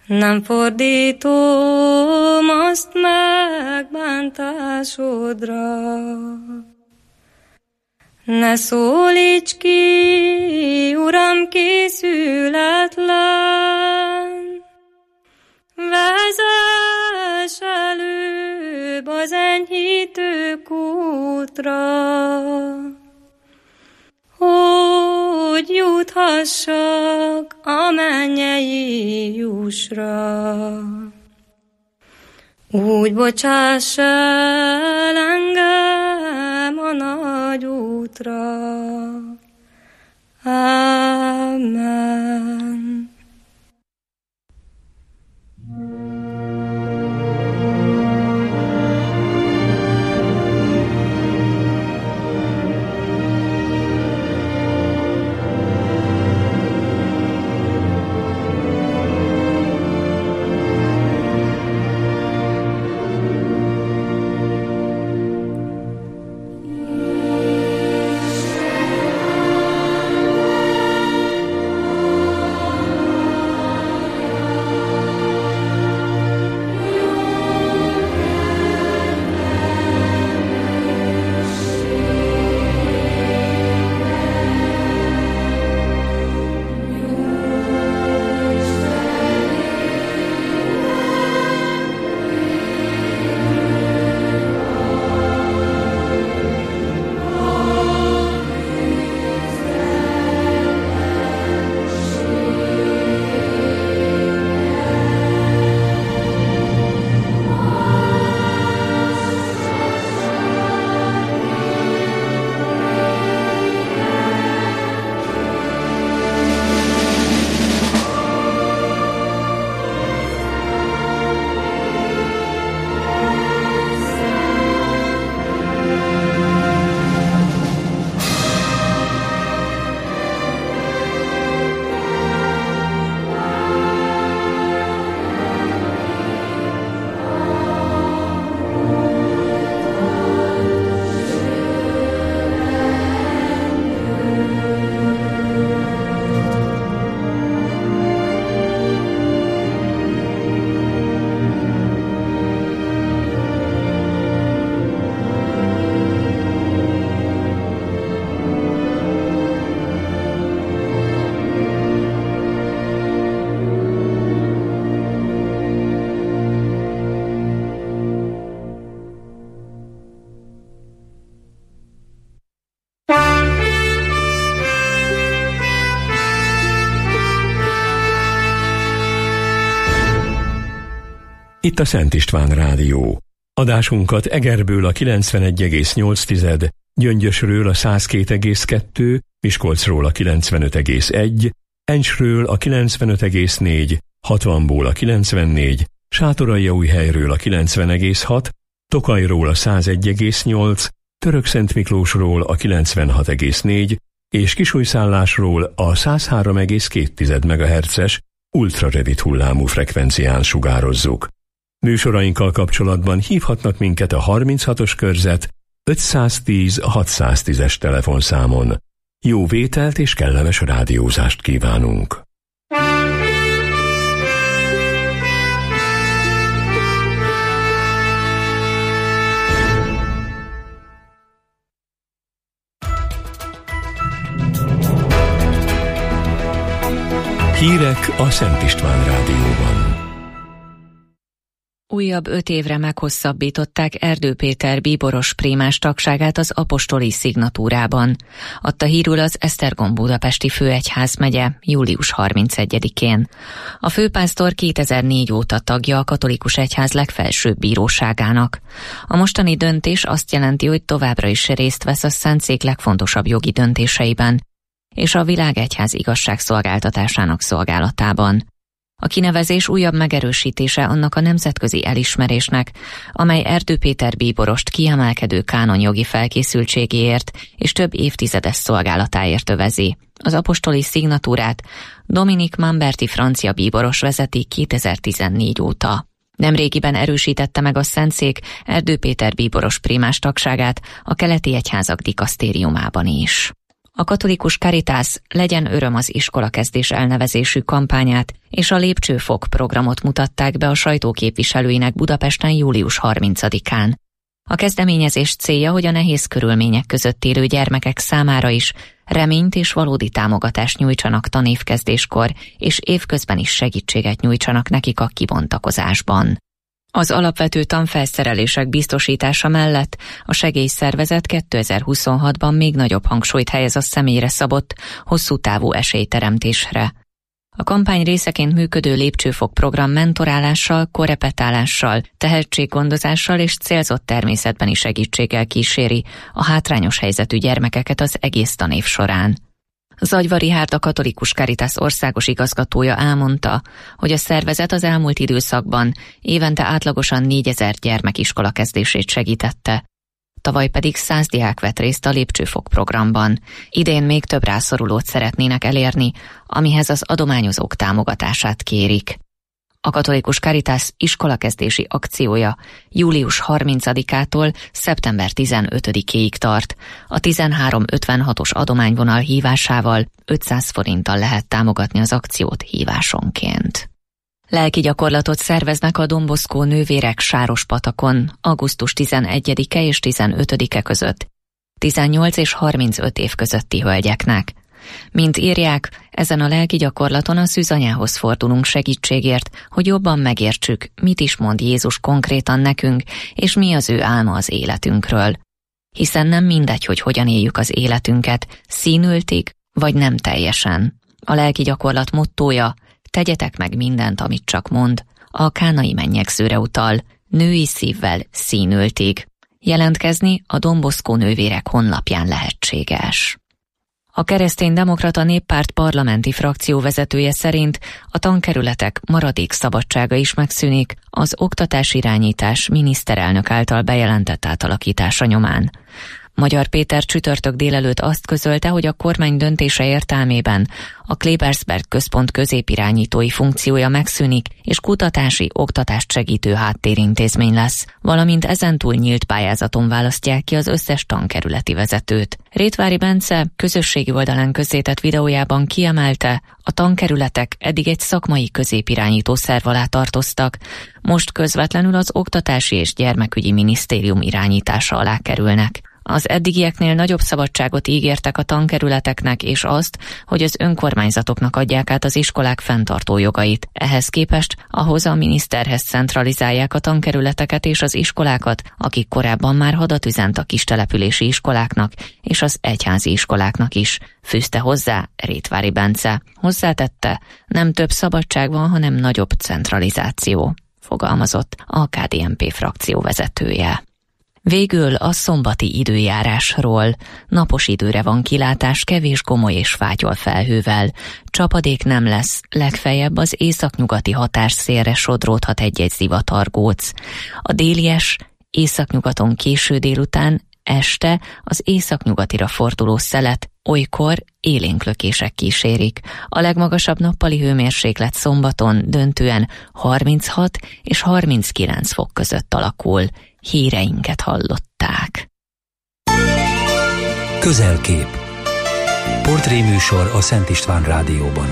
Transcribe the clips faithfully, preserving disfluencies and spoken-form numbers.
Nem fordítom azt megbántásodra. Ne szólíts ki, Uram, készületlen, vezess előbb az enyhítő kútra, hogy juthassak a mennyei jussra. Úgy bocsáss el engem a nagy útra. Amen. Itt a Szent István Rádió. Adásunkat Egerből a kilencvenegy egész nyolc, Gyöngyösről a száz két egész kettő, Miskolcról a kilencvenöt egész egy, Encsről a kilencvenöt egész négy, hatvanból a kilencvennégy, Sátoraljaújhelyről a kilencven egész hat, Tokajról a száz egy egész nyolc, Törökszentmiklósról a kilencvenhat egész négy, és Kisújszállásról a száz három egész két megahertzes ultrarövid hullámú frekvencián sugározzuk. Műsorainkkal kapcsolatban hívhatnak minket a harminchatos körzet ötszáztíz hatszáztízes telefonszámon. Jó vételt és kellemes rádiózást kívánunk! Hírek a Szent István Rádióban. Újabb öt évre meghosszabbították Erdő Péter bíboros prímás tagságát az apostoli szignatúrában, adta hírül az Esztergom budapesti főegyházmegye július harmincegyedikén. A főpásztor kétezer-négy óta tagja a katolikus egyház legfelsőbb bíróságának. A mostani döntés azt jelenti, hogy továbbra is részt vesz a Szentszék legfontosabb jogi döntéseiben, és a világegyház igazságszolgáltatásának szolgálatában. A kinevezés újabb megerősítése annak a nemzetközi elismerésnek, amely Erdő Péter bíborost kiemelkedő kánonjogi felkészültségéért és több évtizedes szolgálatáért övezi. Az apostoli szignatúrát Dominik Mamberti francia bíboros vezeti kétezer-tizennégy óta. Nemrégiben erősítette meg a Szentszék Erdő Péter bíboros prímás tagságát a keleti egyházak dikasztériumában is. A katolikus Caritas Legyen öröm az iskolakezdés elnevezésű kampányát és a Lépcsőfok programot mutatták be a sajtóképviselőinek Budapesten július harmincadikán. A kezdeményezés célja, hogy a nehéz körülmények között élő gyermekek számára is reményt és valódi támogatást nyújtsanak tanévkezdéskor, és évközben is segítséget nyújtsanak nekik a kibontakozásban. Az alapvető tanfelszerelések biztosítása mellett a segélyszervezet kétezer-huszonhatban még nagyobb hangsúlyt helyez a személyre szabott, hosszú távú esélyteremtésre. A kampány részeként működő Lépcsőfok program mentorálással, korepetálással, tehetséggondozással és célzott természetbeni segítséggel kíséri a hátrányos helyzetű gyermekeket az egész tanév során. Zagyva Rihárd, a katolikus Caritas országos igazgatója elmondta, hogy a szervezet az elmúlt időszakban évente átlagosan négyezer gyermek iskola kezdését segítette. Tavaly pedig száz diák vett részt a Lépcsőfok programban. Idén még több rászorulót szeretnének elérni, amihez az adományozók támogatását kérik. A katolikus Caritas iskolakezdési akciója július harmincadikától szeptember tizenötödikéig tart. A tizenhárom ötvenhatos adományvonal hívásával ötszáz forinttal lehet támogatni az akciót hívásonként. Lelki gyakorlatot szerveznek a Don Bosco nővérek Sárospatakon augusztus tizenegyedike és tizenötödike között, tizennyolc és harmincöt év közötti hölgyeknek. Mint írják, ezen a lelki gyakorlaton a szűzanyához fordulunk segítségért, hogy jobban megértsük, mit is mond Jézus konkrétan nekünk, és mi az ő álma az életünkről. Hiszen nem mindegy, hogy hogyan éljük az életünket, színültig, vagy nem teljesen. A lelki gyakorlat mottója: tegyetek meg mindent, amit csak mond, a kánai mennyegzőre utal, női szívvel színültig. Jelentkezni a Don Bosco nővérek honlapján lehetséges. A Kereszténydemokrata Néppárt parlamenti frakció vezetője szerint a tankerületek maradék szabadsága is megszűnik az oktatásirányítás miniszterelnök által bejelentett átalakítása nyomán. Magyar Péter csütörtök délelőtt azt közölte, hogy a kormány döntése értelmében a Klebersberg központ középirányítói funkciója megszűnik, és kutatási, oktatást segítő háttérintézmény lesz, valamint ezentúl nyílt pályázaton választják ki az összes tankerületi vezetőt. Rétvári Bence közösségi oldalán közzétett videójában kiemelte, a tankerületek eddig egy szakmai középirányító szerv alá tartoztak, most közvetlenül az Oktatási és Gyermekügyi Minisztérium irányítása alá kerülnek. Az eddigieknél nagyobb szabadságot ígértek a tankerületeknek, és azt, hogy az önkormányzatoknak adják át az iskolák fenntartó jogait. Ehhez képest ahhoz a miniszterhez centralizálják a tankerületeket és az iskolákat, akik korábban már hadat üzent a kistelepülési iskoláknak és az egyházi iskoláknak is, fűzte hozzá Rétvári Bence. Hozzátette, nem több szabadság van, hanem nagyobb centralizáció, fogalmazott a ká dé en pé frakció vezetője. Végül a szombati időjárásról. Napos időre van kilátás, kevés gomoly és fátyol felhővel. Csapadék nem lesz, legfeljebb az északnyugati határszélre sodródhat egy-egy zivatargóc. A délies északnyugaton késő délután, este az északnyugatira forduló szelet olykor élénklökések kísérik. A legmagasabb nappali hőmérséklet szombaton döntően harminchat és harminckilenc fok között alakul. Híreinket hallották. Közelkép. Portréműsor a Szent István Rádióban.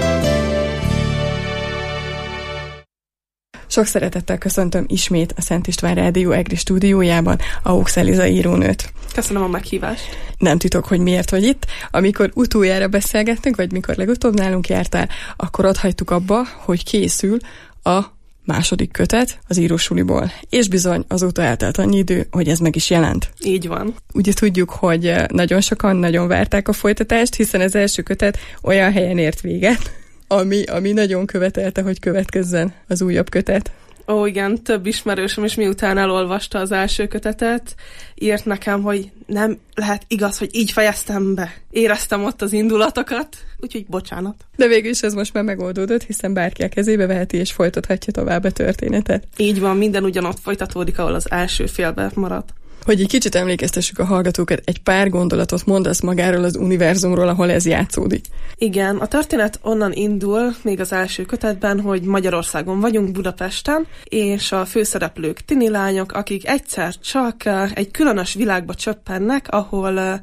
Sok szeretettel köszöntöm ismét a Szent István Rádió EGRI stúdiójában Augusz Eliza írónőt. Köszönöm a meghívást. Nem titok, hogy miért vagy itt. Amikor utoljára beszélgettünk, vagy mikor legutóbb nálunk jártál, akkor ott hagytuk abba, hogy készül a második kötet az írósuliból. És bizony, azóta eltelt annyi idő, hogy ez meg is jelent. Így van. Ugye tudjuk, hogy nagyon sokan nagyon várták a folytatást, hiszen az első kötet olyan helyen ért véget, ami, ami nagyon követelte, hogy következzen az újabb kötet. Ó, igen, több ismerősöm is miután elolvasta az első kötetet, írt nekem, hogy nem lehet igaz, hogy így fejeztem be. Éreztem ott az indulatokat, úgyhogy bocsánat. De végül is ez most már megoldódott, hiszen bárki a kezébe veheti és folytathatja tovább a történetet. Így van, minden ugyanott folytatódik, ahol az első félbe maradt. Hogy egy kicsit emlékeztessük a hallgatókat, egy pár gondolatot mondasz magáról az univerzumról, ahol ez játszódik. Igen, a történet onnan indul, még az első kötetben, hogy Magyarországon vagyunk, Budapesten, és a főszereplők tini lányok, akik egyszer csak egy különös világba csöppennek, ahol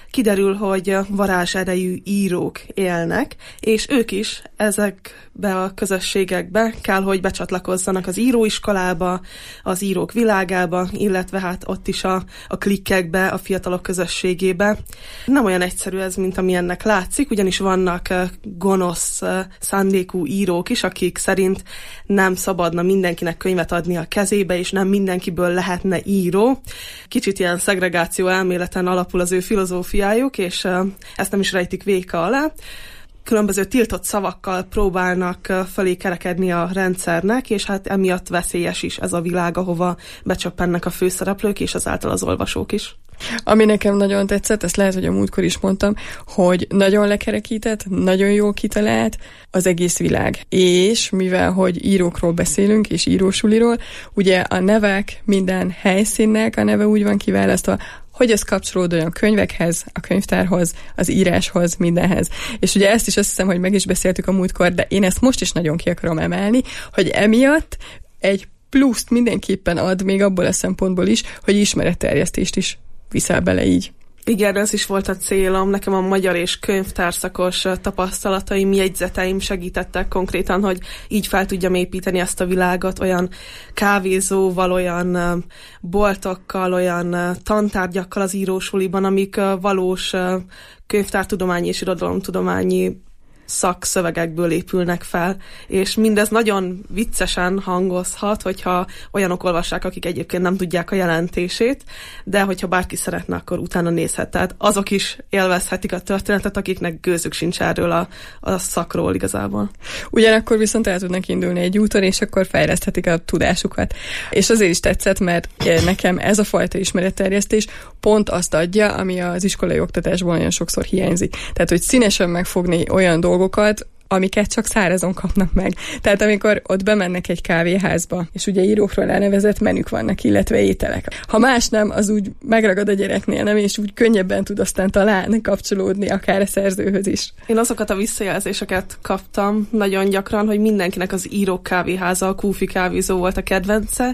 kiderül, hogy varázserejű írók élnek, és ők is ezekbe a közösségekbe kell, hogy becsatlakozzanak az íróiskolába, az írók világába, illetve hát ott is a, a klikkekbe, a fiatalok közösségébe. Nem olyan egyszerű ez, mint ami ennek látszik, ugyanis vannak gonosz szándékú írók is, akik szerint nem szabadna mindenkinek könyvet adni a kezébe, és nem mindenkiből lehetne író. Kicsit ilyen szegregáció elméleten alapul az ő filozófiájuk, és ezt nem is rejtik véka alá. Különböző tiltott szavakkal próbálnak fölé kerekedni a rendszernek, és hát emiatt veszélyes is ez a világ, ahova becsöppennek a főszereplők, és azáltal az olvasók is. Ami nekem nagyon tetszett, ezt lehet, hogy a múltkor is mondtam, hogy nagyon lekerekített, nagyon jól kitalált az egész világ. És mivel, hogy írókról beszélünk, és írósuliról, ugye a nevek, minden helyszínnek a neve úgy van kiválasztva, hogy ez kapcsolódjon a könyvekhez, a könyvtárhoz, az íráshoz, mindenhez. És ugye ezt is azt hiszem, hogy meg is beszéltük a múltkor, de én ezt most is nagyon ki akarom emelni, hogy emiatt egy pluszt mindenképpen ad még abból a szempontból is, hogy ismeretterjesztést is viszel bele így. Igen, ez is volt a célom. Nekem a magyar és könyvtárszakos tapasztalataim, jegyzeteim segítettek konkrétan, hogy így fel tudjam építeni ezt a világot, olyan kávézóval, olyan boltokkal, olyan tantárgyakkal az írósuliban, amik valós könyvtártudományi és irodalomtudományi szakszövegekből épülnek fel, és mindez nagyon viccesen hangozhat, hogyha olyanok olvassák, akik egyébként nem tudják a jelentését, de hogyha bárki szeretne, akkor utána nézhet. Tehát azok is élvezhetik a történetet, akiknek gőzük sincs erről a, a szakról igazából. Ugyanakkor viszont el tudnak indulni egy úton, és akkor fejleszthetik a tudásukat. És azért is tetszett, mert nekem ez a fajta ismeretterjesztés pont azt adja, ami az iskolai oktatásból nagyon sokszor hiányzik. Tehát, hogy színesen megfogni olyan dolgokat, amiket csak szárazon kapnak meg. Tehát amikor ott bemennek egy kávéházba, és ugye írókról elnevezett menük vannak, illetve ételek. Ha más nem, az úgy megragad a gyereknél, nem? És úgy könnyebben tud aztán talán kapcsolódni akár a szerzőhöz is. Én azokat a visszajelzéseket kaptam nagyon gyakran, hogy mindenkinek az írók kávéháza, a Kúfi kávézó volt a kedvence,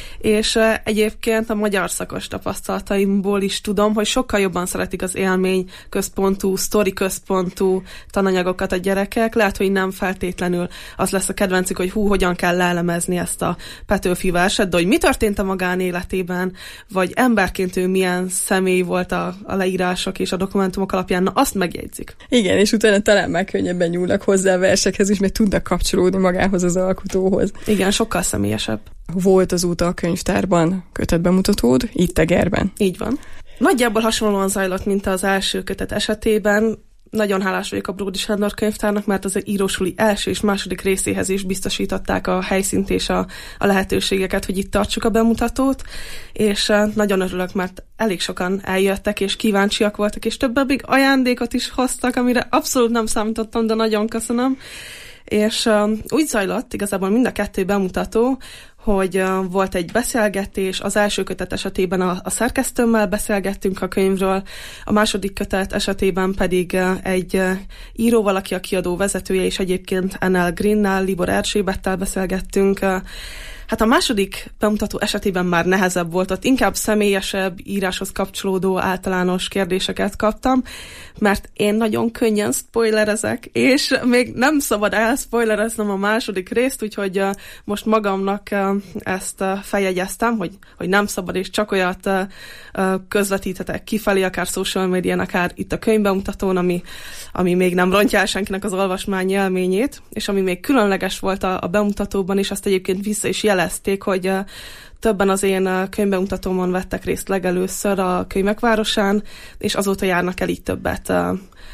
és egyébként a magyar szakos tapasztalataimból is tudom, hogy sokkal jobban szeretik az élmény központú, sztori központú tananyagokat a gyerekek. Lehet, hogy nem feltétlenül az lesz a kedvencük, hogy hú, hogyan kell leelemezni ezt a Petőfi verset, de hogy mi történt a magánéletében, vagy emberként ő milyen személy volt a, a leírások és a dokumentumok alapján, na azt megjegyzik. Igen, és utána talán már könnyebben nyúlnak hozzá a versekhez is, mert tudnak kapcsolódni magához az alkotóhoz. Igen, sokkal személyesebb. Volt azóta a könyvtárban kötetbemutatód, itt Egerben. Így van. Nagyjából hasonlóan zajlott, mint az első kötet esetében. Nagyon hálás vagyok a Bródi Sándor könyvtárnak, mert az írósuli első és második részéhez is biztosították a helyszínt és a, a lehetőségeket, hogy itt tartsuk a bemutatót, és nagyon örülök, mert elég sokan eljöttek, és kíváncsiak voltak, és több még ajándékot is hoztak, amire abszolút nem számítottam, de nagyon köszönöm. És uh, úgy zajlott igazából mind a kettő bemutató, hogy uh, volt egy beszélgetés, az első kötet esetében a, a szerkesztőmmel beszélgettünk a könyvről, a második kötet esetében pedig uh, egy uh, íróval, aki a kiadó vezetője, és egyébként en el Greennel, Libor Erzsébettel beszélgettünk. Uh, Hát a második bemutató esetében már nehezebb volt, ott inkább személyesebb, íráshoz kapcsolódó általános kérdéseket kaptam, mert én nagyon könnyen spoilerezek, és még nem szabad elspoilereznem a második részt, úgyhogy uh, most magamnak uh, ezt uh, feljegyeztem, hogy, hogy nem szabad, és csak olyat uh, uh, közvetíthetek kifelé, akár social médián, akár itt a könyvbemutatón, ami, ami még nem rontja el senkinek az olvasmány élményét, és ami még különleges volt a, a bemutatóban, és azt egyébként vissza is jelezték, hogy uh, többen az én uh, könyvbemutatómon vettek részt legelőször a Könyvek Városán, és azóta járnak el így többet uh,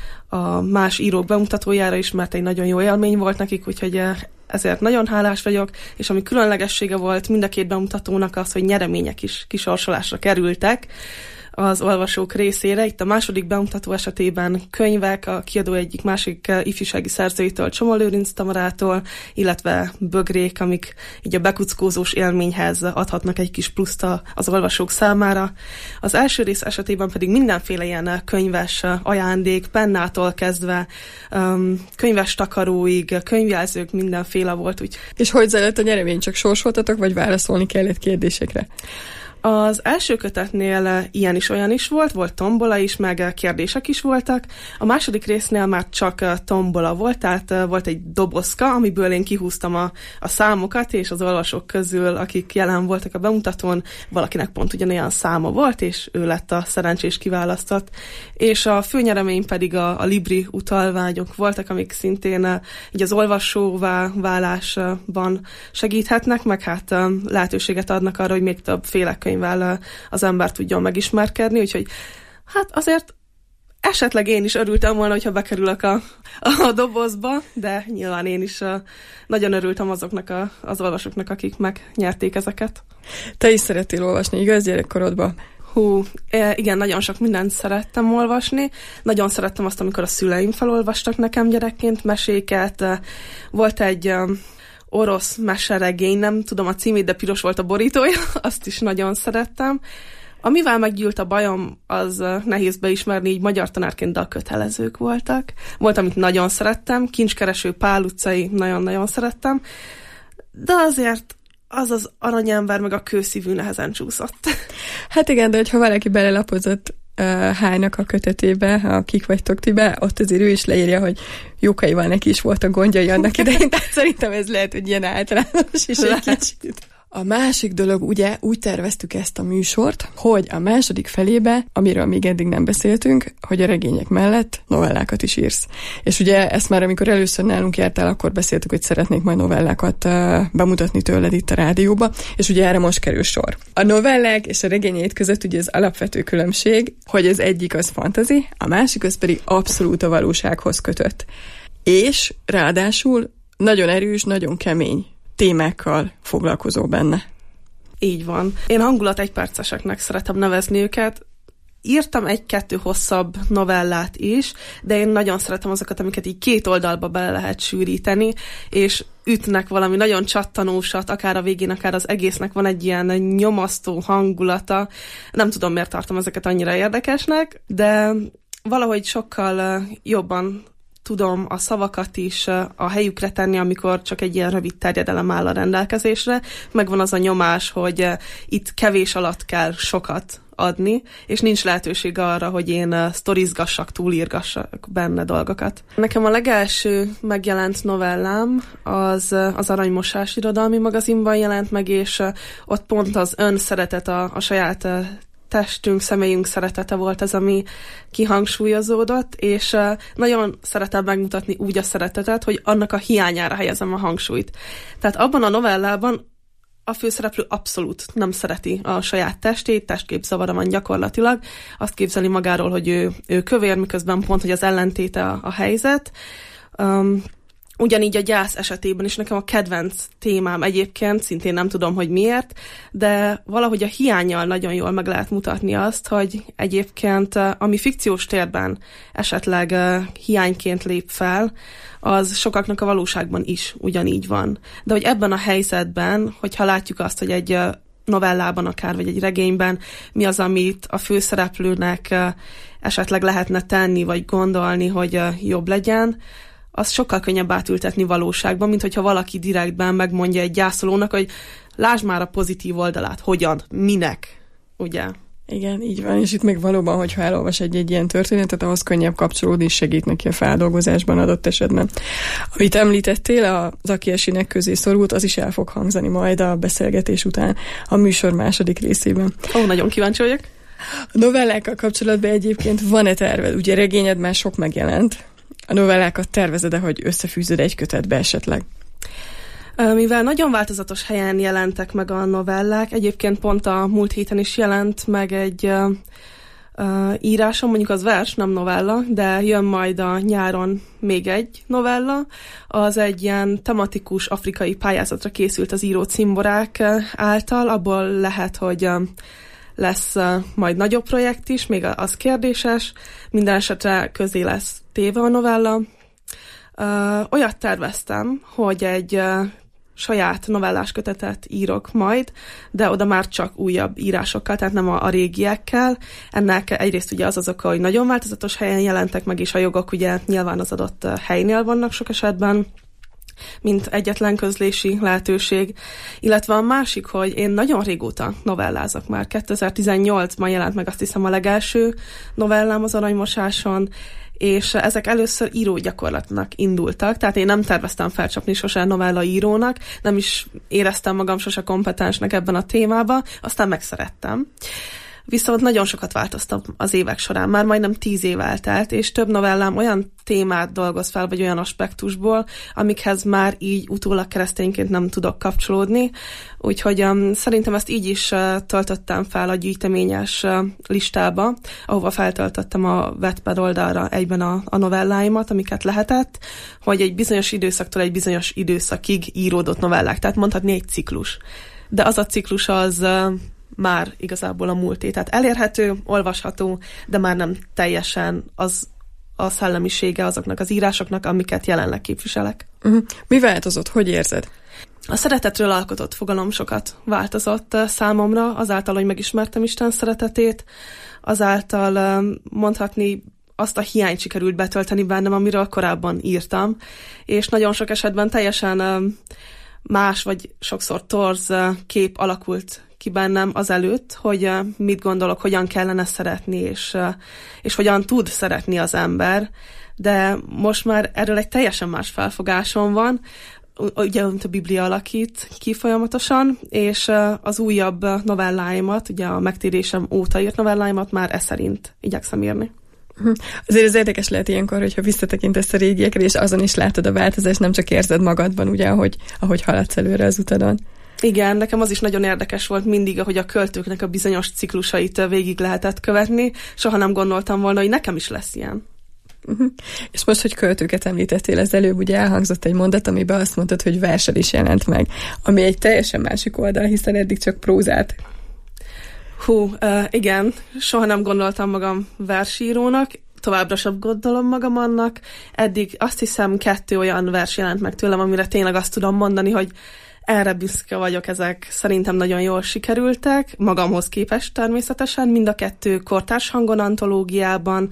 a más írók bemutatójára is, mert egy nagyon jó élmény volt nekik, úgyhogy uh, ezért nagyon hálás vagyok, és ami különlegessége volt mind a két bemutatónak az, hogy nyeremények is kisorsolásra kerültek az olvasók részére. Itt a második bemutató esetében könyvek, a kiadó egyik másik ifjúsági szerzőitől, Csoma Lőrinc Tamarától, illetve bögrék, amik így a bekuckózós élményhez adhatnak egy kis pluszt az olvasók számára. Az első rész esetében pedig mindenféle ilyen könyves ajándék, pennától kezdve um, könyves takaróig, könyvjelzők, mindenféle volt. Úgy. És hogy zajlott a nyeremény? Csak sorsoltatok, vagy válaszolni kellett kérdésekre? Az első kötetnél ilyen is, olyan is volt, volt tombola is, meg kérdések is voltak. A második résznél már csak tombola volt, tehát volt egy dobozka, amiből én kihúztam a, a számokat, és az olvasók közül, akik jelen voltak a bemutatón, valakinek pont ugyanolyan száma volt, és ő lett a szerencsés kiválasztott. És a főnyeremény pedig a, a Libri utalványok voltak, amik szintén így az olvasóvá válásban segíthetnek, meg hát lehetőséget adnak arra, hogy még több féle könyvvel az ember tudjon megismerkedni, úgyhogy hát azért esetleg én is örültem volna, hogyha bekerülök a, a dobozba, de nyilván én is nagyon örültem azoknak a, az olvasóknak, akik megnyerték ezeket. Te is szerettél olvasni, igaz, gyerekkorodban? Hú, igen, nagyon sok mindent szerettem olvasni. Nagyon szerettem azt, amikor a szüleim felolvastak nekem gyerekként meséket. Volt egy orosz meseregény, nem tudom a címét, de piros volt a borítója, azt is nagyon szerettem. Amivel meggyűlt a bajom, az nehéz beismerni, így magyar tanárként, de a kötelezők voltak. Volt, amit nagyon szerettem, Kincskereső Pál utcai, nagyon-nagyon szerettem, de azért az az aranyember meg a kőszívű nehezen csúszott. Hát igen, de hogyha valaki belelapozott uh, Hájnak a kötetébe, a Kik vagytok tibe, ott azért ő is leírja, hogy Jókaival neki is voltak gondjai annak idején, tehát szerintem ez lehet, hogy ilyen általános is egy kicsit. A másik dolog, ugye úgy terveztük ezt a műsort, hogy a második felébe, amiről még eddig nem beszéltünk, hogy a regények mellett novellákat is írsz. És ugye ezt már amikor először nálunk jártál, akkor beszéltük, hogy szeretnék majd novellákat uh, bemutatni tőled itt a rádióba, és ugye erre most kerül sor. A novellák és a regényeid között ugye az alapvető különbség, hogy az egyik az fantasy, a másik az pedig abszolút a valósághoz kötött. És ráadásul nagyon erős, nagyon kemény témákkal foglalkozó benne. Így van. Én hangulat egyperceseknek szeretem nevezni őket. Írtam egy-kettő hosszabb novellát is, de én nagyon szeretem azokat, amiket így két oldalba bele lehet sűríteni, és ütnek valami nagyon csattanósat, akár a végén, akár az egésznek van egy ilyen nyomasztó hangulata. Nem tudom, miért tartom ezeket annyira érdekesnek, de valahogy sokkal jobban tudom a szavakat is a helyükre tenni, amikor csak egy ilyen rövid terjedelem áll a rendelkezésre. Megvan az a nyomás, hogy itt kevés alatt kell sokat adni, és nincs lehetőség arra, hogy én sztorizgassak, túlírgassak benne dolgokat. Nekem a legelső megjelent novellám az az Aranymosás irodalmi magazinban jelent meg, és ott pont az önszeretet, a, a saját testünk, személyünk szeretete volt ez, ami kihangsúlyozódott, és nagyon szeretem megmutatni úgy a szeretetet, hogy annak a hiányára helyezem a hangsúlyt. Tehát abban a novellában a főszereplő abszolút nem szereti a saját testét, testképzavara van gyakorlatilag. Azt képzeli magáról, hogy ő, ő kövér, miközben pont, hogy az ellentéte a, a helyzet. Um, Ugyanígy a gyász esetében is nekem a kedvenc témám egyébként, szintén nem tudom, hogy miért, de valahogy a hiánnyal nagyon jól meg lehet mutatni azt, hogy egyébként ami fikciós térben esetleg hiányként lép fel, az sokaknak a valóságban is ugyanígy van. De hogy ebben a helyzetben, hogyha látjuk azt, hogy egy novellában akár, vagy egy regényben mi az, amit a főszereplőnek esetleg lehetne tenni, vagy gondolni, hogy jobb legyen, az sokkal könnyebb átültetni valóságban, mint hogyha valaki direktben megmondja egy gyászolónak, hogy lásd már a pozitív oldalát, hogyan, minek, ugye? Igen, így van, és itt meg valóban, hogyha elolvas egy-egy ilyen történetet, ahhoz könnyebb kapcsolódni, és segít neki a feldolgozásban adott esetben. Amit említettél, az Aki esinek közé szorult, az is el fog hangzani majd a beszélgetés után a műsor második részében. Ó, nagyon kíváncsi vagyok. A novellákkal kapcsolatban egyébként van-e terved? Ugye regényed már sok megjelent. A novellákat tervezed-e, hogy összefűzöd egy kötetbe esetleg? Mivel nagyon változatos helyen jelentek meg a novellák, egyébként pont a múlt héten is jelent meg egy uh, uh, írásom, mondjuk az vers, nem novella, de jön majd a nyáron még egy novella. Az egy ilyen tematikus afrikai pályázatra készült az író cimborák által, abból lehet, hogy uh, lesz uh, majd nagyobb projekt is, még az kérdéses, minden esetre közé lesz téve a novella. Uh, olyat terveztem, hogy egy uh, saját novellás kötetet írok majd, de oda már csak újabb írásokkal, tehát nem a, a régiekkel. Ennek egyrészt ugye az az oka, hogy nagyon változatos helyen jelentek meg, és a jogok ugye nyilván az adott helynél vannak sok esetben. mint egyetlen közlési lehetőség. Illetve a másik, hogy én nagyon régóta novellázok már. kétezer-tizennyolcban jelent meg azt hiszem a legelső novellám az Aranymosáson, és ezek először írógyakorlatnak indultak, tehát én nem terveztem felcsapni sose novella írónak, nem is éreztem magam sose kompetensnek ebben a témában, aztán megszerettem. Viszont nagyon sokat változtam az évek során, már majdnem tíz év eltelt, és több novellám olyan témát dolgoz fel, vagy olyan aspektusból, amikhez már így utólag keresztényként nem tudok kapcsolódni. Úgyhogy um, szerintem ezt így is uh, töltöttem fel a gyűjteményes uh, listába, ahova feltöltöttem a Wattpad oldalra egyben a, a novelláimat, amiket lehetett, hogy egy bizonyos időszaktól egy bizonyos időszakig íródott novellák, tehát mondhatni egy ciklus. De az a ciklus az... Uh, már igazából a múlté. Tehát elérhető, olvasható, de már nem teljesen az a szellemisége azoknak az írásoknak, amiket jelenleg képviselek. Uh-huh. Mi változott? Hogy érzed? A szeretetről alkotott fogalom sokat változott számomra, azáltal, hogy megismertem Isten szeretetét, azáltal mondhatni azt a hiányt sikerült betölteni bennem, amiről korábban írtam, és nagyon sok esetben teljesen más, vagy sokszor torz kép alakult ki bennem azelőtt, hogy mit gondolok, hogyan kellene szeretni, és, és hogyan tud szeretni az ember, de most már erről egy teljesen más felfogásom van, ugye, mint a Biblia alakít ki folyamatosan, és az újabb novelláimat, ugye a megtérésem óta írt novelláimat már e szerint igyekszem írni. Azért ez érdekes lehet ilyenkor, hogyha visszatekintesz a régiekre, és azon is látod a változást, nem csak érzed magadban, ugye, ahogy, ahogy haladsz előre az utadon. Igen, nekem az is nagyon érdekes volt mindig, hogy a költőknek a bizonyos ciklusait végig lehetett követni. Soha nem gondoltam volna, hogy nekem is lesz ilyen. Uh-huh. És most, hogy költőket említettél, az előbb ugye elhangzott egy mondat, amiben azt mondtad, hogy versel is jelent meg, ami egy teljesen másik oldal, hiszen eddig csak prózát. Hú, uh, igen, soha nem gondoltam magam versírónak, továbbra sem gondolom magam annak. Eddig azt hiszem kettő olyan vers jelent meg tőlem, amire tényleg azt tudom mondani, hogy erre büszke vagyok, ezek szerintem nagyon jól sikerültek, magamhoz képest természetesen, mind a kettő kortárs hangon antológiában.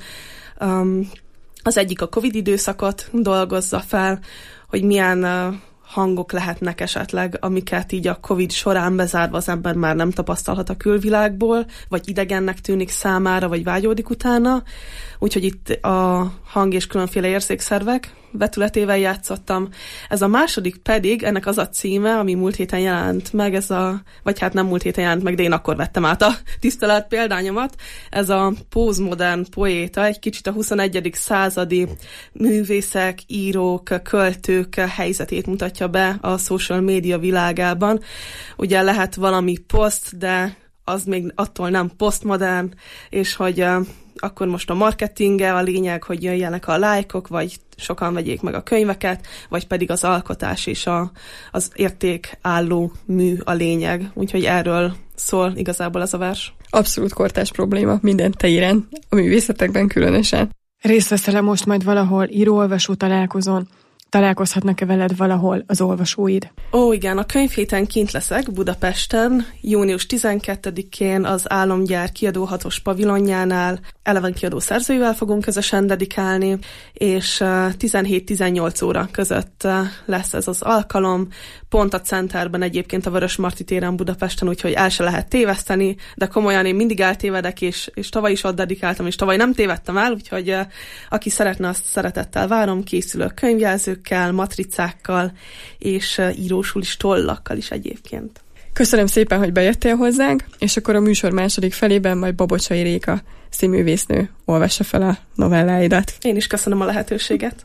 Um, az egyik a Covid időszakot dolgozza fel, hogy milyen uh, hangok lehetnek esetleg, amiket így a Covid során bezárva az ember már nem tapasztalhat a külvilágból, vagy idegennek tűnik számára, vagy vágyódik utána. Úgyhogy itt a hang és különféle érzékszervek vetületével játszottam. Ez a második pedig, ennek az a címe, ami múlt héten jelent meg, ez a, vagy hát nem múlt héten jelent meg, de én akkor vettem át a tisztelet példányomat. Ez a pózmodern poéta, egy kicsit a huszonegyedik századi művészek, írók, költők helyzetét mutatja be a social média világában. Ugye lehet valami poszt, de az még attól nem posztmodern, és hogy uh, akkor most a marketinge a lényeg, hogy jöjjenek a lájkok, vagy sokan vegyék meg a könyveket, vagy pedig az alkotás és a, az értékálló mű a lényeg. Úgyhogy erről szól igazából ez a vers. Abszolút kortárs probléma minden téren, a művészetekben különösen. Részt veszel most majd valahol író-olvasó találkozón? Találkozhatnak-e veled valahol az olvasóid? Ó, igen, a könyvhéten kint leszek Budapesten, június tizenkettedikén az Álomgyár kiadóhatos pavilonjánál, Eleven kiadó szerzőivel fogunk közösen dedikálni, és tizenhét-tizennyolc óra között lesz ez az alkalom, pont a centerben egyébként a Vörösmarty téren Budapesten, úgyhogy el se lehet téveszteni, de komolyan én mindig eltévedek, és, és tavaly is ott dedikáltam, és tavaly nem tévedtem el, úgyhogy aki szeretne, azt szeretettel várom, készülök könyvjelzőkkel, matricákkal, és írósulis tollakkal is egyébként. Köszönöm szépen, hogy bejöttél hozzánk, és akkor a műsor második felében majd Babocsai Réka színművésznő olvassa fel a novelláidat. Én is köszönöm a lehetőséget.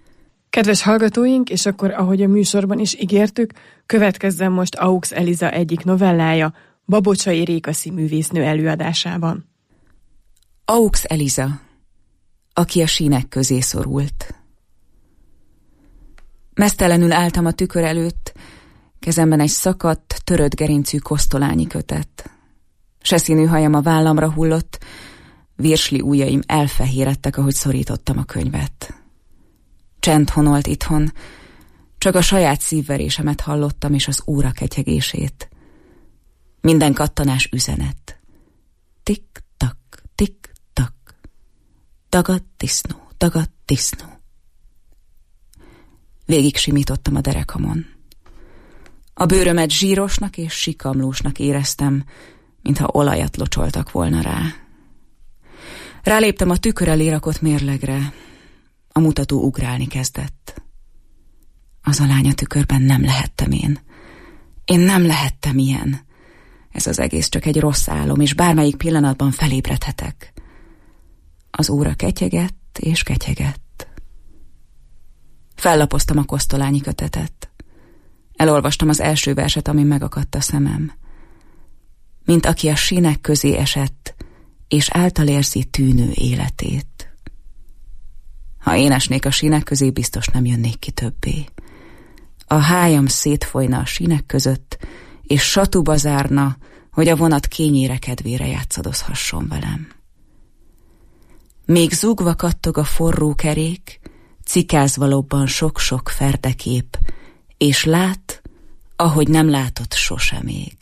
Kedves hallgatóink, és akkor, ahogy a műsorban is ígértük, következzen most Aux Eliza egyik novellája, Babocsai Réka színművésznő előadásában. Aux Eliza, aki a sínek közé szorult. Meztelenül álltam a tükör előtt, kezemben egy szakadt, törött gerincű kosztolányi kötet. Seszínű hajam a vállamra hullott, virsli ujjaim elfehéredtek, ahogy szorítottam a könyvet. Csend honolt itthon, csak a saját szívverésemet hallottam, és az óra ketyegését. Minden kattanás üzenet. Tik-tak, tik-tak. Dagadt disznó, dagadt disznó. Végig simítottam a derekamon. A bőrömet zsírosnak és sikamlósnak éreztem, mintha olajat locsoltak volna rá. Ráléptem a tükör elé rakott mérlegre. A mutató ugrálni kezdett. Az a lány a tükörben nem lehettem én. Én nem lehettem ilyen. Ez az egész csak egy rossz álom, és bármelyik pillanatban felébredhetek. Az óra ketyegett és ketyegett. Fellapoztam a kosztolányi kötetet. Elolvastam az első verset, amin megakadt a szemem. Mint aki a sínek közé esett, és által érzi tűnő életét. Ha én esnék a sínek közé, biztos nem jönnék ki többé. A hájam szétfolyna a sínek között, és satuba zárna, hogy a vonat kényére kedvére játszadozhasson velem. Még zúgva kattog a forró kerék, cikázva lobban sok-sok ferdekép, és lát, ahogy nem látott sose még.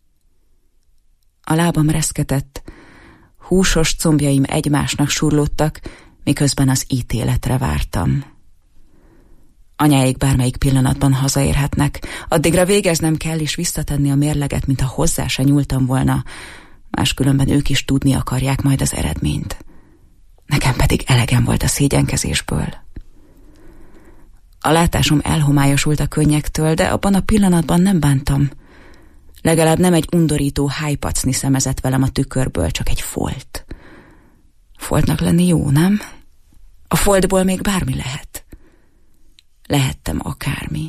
A lábam reszketett, húsos combjaim egymásnak surlódtak, miközben az ítéletre vártam. Anyáik bármelyik pillanatban hazaérhetnek, addigra végeznem kell és visszatenni a mérleget, mintha hozzá se nyúltam volna, máskülönben ők is tudni akarják majd az eredményt. Nekem pedig elegem volt a szégyenkezésből. A látásom elhomályosult a könnyektől, de abban a pillanatban nem bántam. Legalább nem egy undorító hájpacni szemezett velem a tükörből, csak egy folt. Foltnak lenni jó, nem? A foltból még bármi lehet. Lehettem akármi.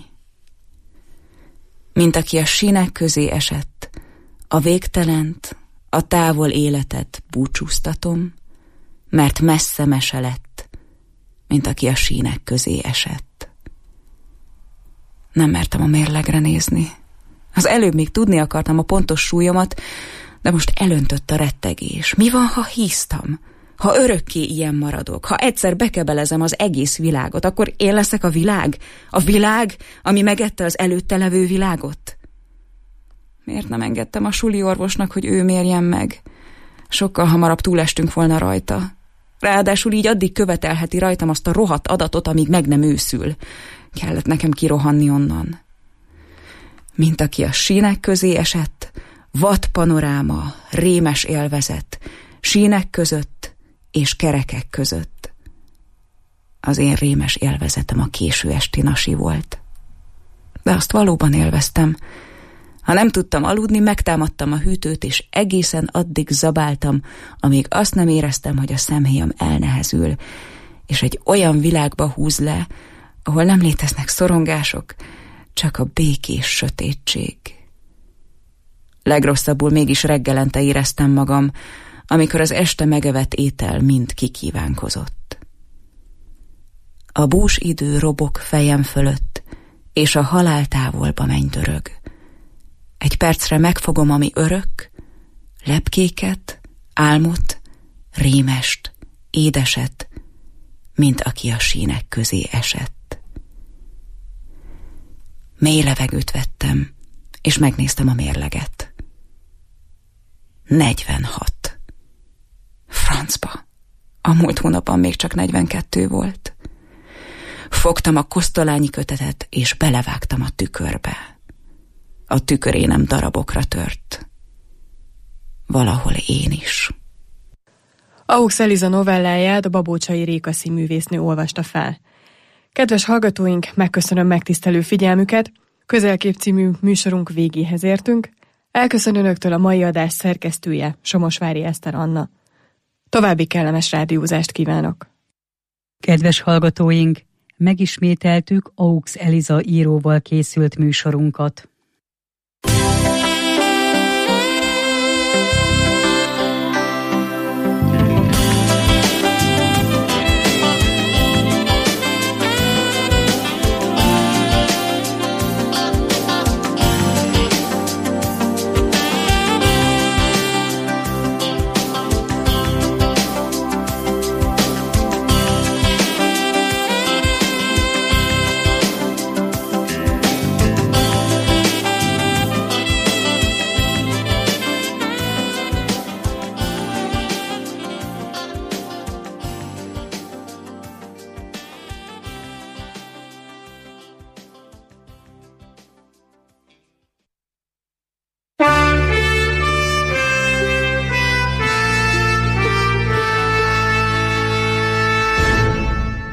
Mint aki a sínek közé esett, a végtelent, a távol életet búcsúztatom, mert messze mese lett, mint aki a sínek közé esett. Nem mertem a mérlegre nézni. Az előbb még tudni akartam a pontos súlyomat, de most elöntött a rettegés. Mi van, ha híztam? Ha örökké ilyen maradok, ha egyszer bekebelezem az egész világot, akkor én leszek a világ? A világ, ami megette az előtte levő világot? Miért nem engedtem a suli orvosnak, hogy ő mérjen meg? Sokkal hamarabb túlestünk volna rajta. Ráadásul így addig követelheti rajtam azt a rohadt adatot, amíg meg nem őszül. Kellett nekem kirohanni onnan. Mint aki a sínek közé esett, vad panoráma, rémes élvezet, sínek között és kerekek között. Az én rémes élvezetem a késő esti nasi volt. De azt valóban élveztem. Ha nem tudtam aludni, megtámadtam a hűtőt, és egészen addig zabáltam, amíg azt nem éreztem, hogy a szemhéjam elnehezül, és egy olyan világba húz le, ahol nem léteznek szorongások, csak a békés sötétség. Legrosszabbul mégis reggelente éreztem magam, amikor az este megevett étel mind kikívánkozott. A bús idő robog fejem fölött, és a halál távolba mennydörög. Egy percre megfogom, ami örök, lepkéket, álmot, rémest, édeset, mint aki a sínek közé esett. Mély levegőt vettem, és megnéztem a mérleget. negyvenhat. Francba. A múlt hónapban még csak negyvenkettő volt. Fogtam a kosztolányi kötetet, és belevágtam a tükörbe. A tükörénem darabokra tört. Valahol én is. Aux Eliza novelláját a Babócsai Réka színművésznő olvasta fel. Kedves hallgatóink, megköszönöm megtisztelő figyelmüket, Közelkép című műsorunk végéhez értünk. Elköszön önöktől a mai adás szerkesztője, Somosvári Eszter Anna. További kellemes rádiózást kívánok! Kedves hallgatóink, megismételtük Aux Eliza íróval készült műsorunkat.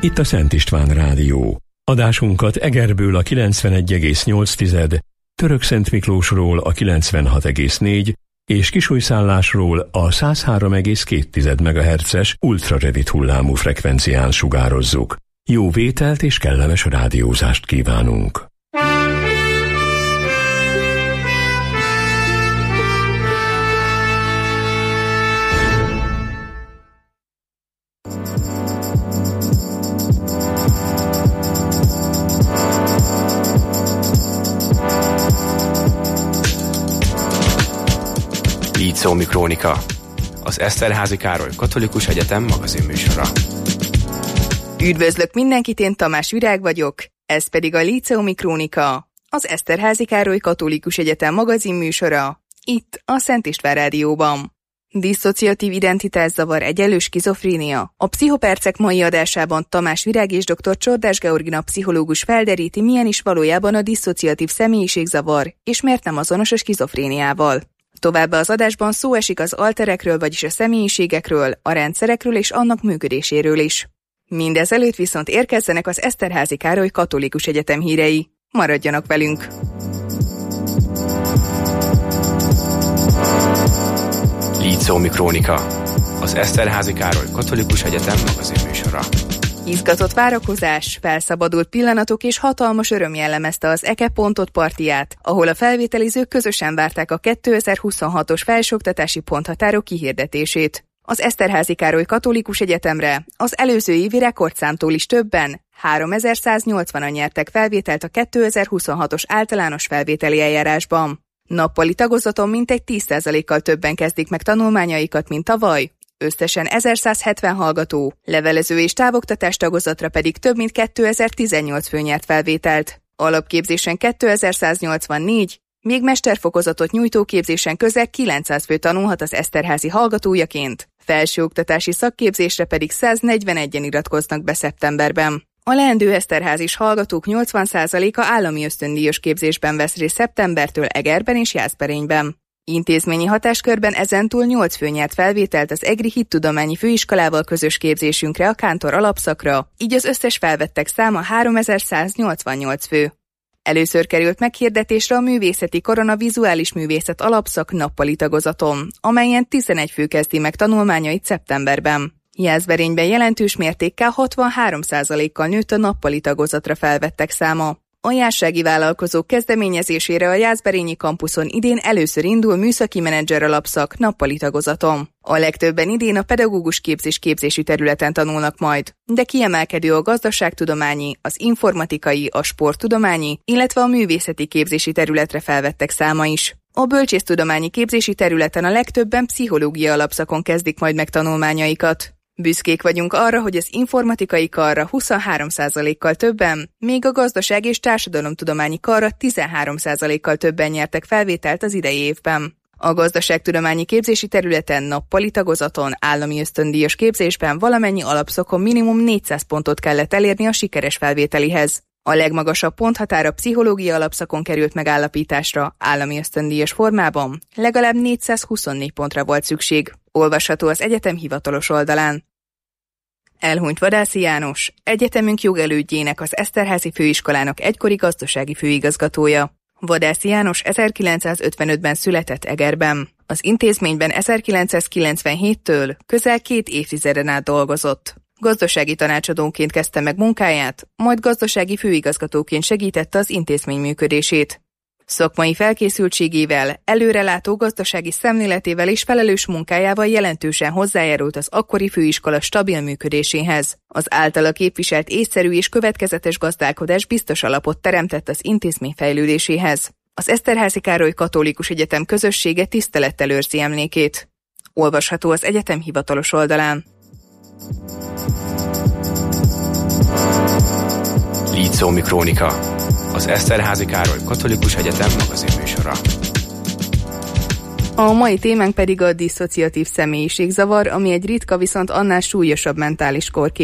Itt a Szent István Rádió. Adásunkat Egerből a kilencvenegy egész nyolc, Törökszent Miklósról a kilencvenhat egész négy és Kisújszállásról a száz három egész két megahertzes ultrarövid hullámú frekvencián sugározzuk. Jó vételt és kellemes rádiózást kívánunk! Líceumi Krónika, az Eszterházy Károly Katolikus Egyetem magazinműsora. Üdvözlök mindenkit, én Tamás Virág vagyok, ez pedig a Líceumi Krónika, az Eszterházy Károly Katolikus Egyetem magazinműsora, itt a Szent István Rádióban. Disszociatív identitászavar, egyenlő skizofrénia. A Pszichopercek mai adásában Tamás Virág és dr. Csordás Georgina pszichológus felderíti, milyen is valójában a disszociatív személyiségzavar, és miért nem azonos a skizofréniával. Továbbá az adásban szó esik az alterekről, vagyis a személyiségekről, a rendszerekről és annak működéséről is. Mindez előtt viszont érkezzenek az Eszterházy Károly Katolikus Egyetem hírei. Maradjanak velünk! Líceumi Krónika, az Eszterházy Károly Katolikus Egyetem magazinműsora. Izgatott várakozás, felszabadult pillanatok és hatalmas öröm jellemezte az E K E Pontot partiját, ahol a felvételizők közösen várták a kétezer-huszonhatos felsőoktatási ponthatárok kihirdetését. Az Eszterházy Károly Katolikus Egyetemre az előző évi rekordszámtól is többen, háromezer-száznyolcvanan nyertek felvételt a kétezer-huszonhatos általános felvételi eljárásban. Nappali tagozaton mintegy tíz százalékkal többen kezdik meg tanulmányaikat, mint tavaly. Összesen ezerszázhetven hallgató, levelező és távoktatás tagozatra pedig több mint kétezer-tizennyolc fő nyert felvételt. Alapképzésen kétezer-száznyolcvannégy, még mesterfokozatot nyújtó képzésen közel kilencszáz fő tanulhat az Eszterházy hallgatójaként. Felsőoktatási szakképzésre pedig száznegyvenegyen iratkoznak be szeptemberben. A leendő eszterházis hallgatók nyolcvan százaléka állami ösztöndíjas képzésben vesz részt szeptembertől Egerben és Jászberényben. Intézményi hatáskörben ezentúl nyolc fő nyert felvételt az Egri Hittudományi Főiskolával közös képzésünkre, a kántor alapszakra, így az összes felvettek száma háromezer-száznyolcvannyolc fő. Először került meghirdetésre a művészeti kar a vizuális művészet alapszak nappali tagozaton, amelyen tizenegy fő kezdi meg tanulmányait szeptemberben. Jászberényben jelentős mértékkel hatvanhárom százalékkal nőtt a nappali tagozatra felvettek száma. A jársági vállalkozók kezdeményezésére a jászberényi kampuszon idén először indul műszaki menedzser alapszak nappali tagozaton. A legtöbben idén a pedagógus képzés képzési területen tanulnak majd, de kiemelkedő a gazdaságtudományi, az informatikai, a sporttudományi, illetve a művészeti képzési területre felvettek száma is. A bölcsésztudományi képzési területen a legtöbben pszichológia alapszakon kezdik majd meg tanulmányaikat. Büszkék vagyunk arra, hogy az informatikai karra huszonhárom százalékkal többen, még a gazdaság és társadalomtudományi karra tizenhárom százalékkal többen nyertek felvételt az idei évben. A gazdaságtudományi képzési területen nappali tagozaton, állami ösztöndíjas képzésben valamennyi alapszakon minimum négyszáz pontot kellett elérni a sikeres felvételihez. A legmagasabb ponthatár a pszichológia alapszakon került megállapításra, állami ösztöndíjas formában, legalább négyszázhuszonnégy pontra volt szükség. Olvasható az egyetem hivatalos oldalán. Elhunyt Vadászi János, egyetemünk jogelődjének, az Eszterházy Főiskolának egykori gazdasági főigazgatója. Vadászi János ezerkilencszázötvenötben született Egerben. Az intézményben ezerkilencszázkilencvenhéttől közel két évtizeden át dolgozott. Gazdasági tanácsadónként kezdte meg munkáját, majd gazdasági főigazgatóként segítette az intézmény működését. Szakmai felkészültségével, előrelátó gazdasági szemléletével és felelős munkájával jelentősen hozzájárult az akkori főiskola stabil működéséhez. Az általa képviselt észszerű és következetes gazdálkodás biztos alapot teremtett az intézmény fejlődéséhez. Az Eszterházy Károly Katolikus Egyetem közössége tisztelettel őrzi emlékét. Olvasható az egyetem hivatalos oldalán. Líceumi Krónika, az Eszterházy Károly Katolikus Egyetem magazinműsora. A mai témánk pedig a disszociatív személyiségzavar, ami egy ritka, viszont annál súlyosabb mentális kórkép.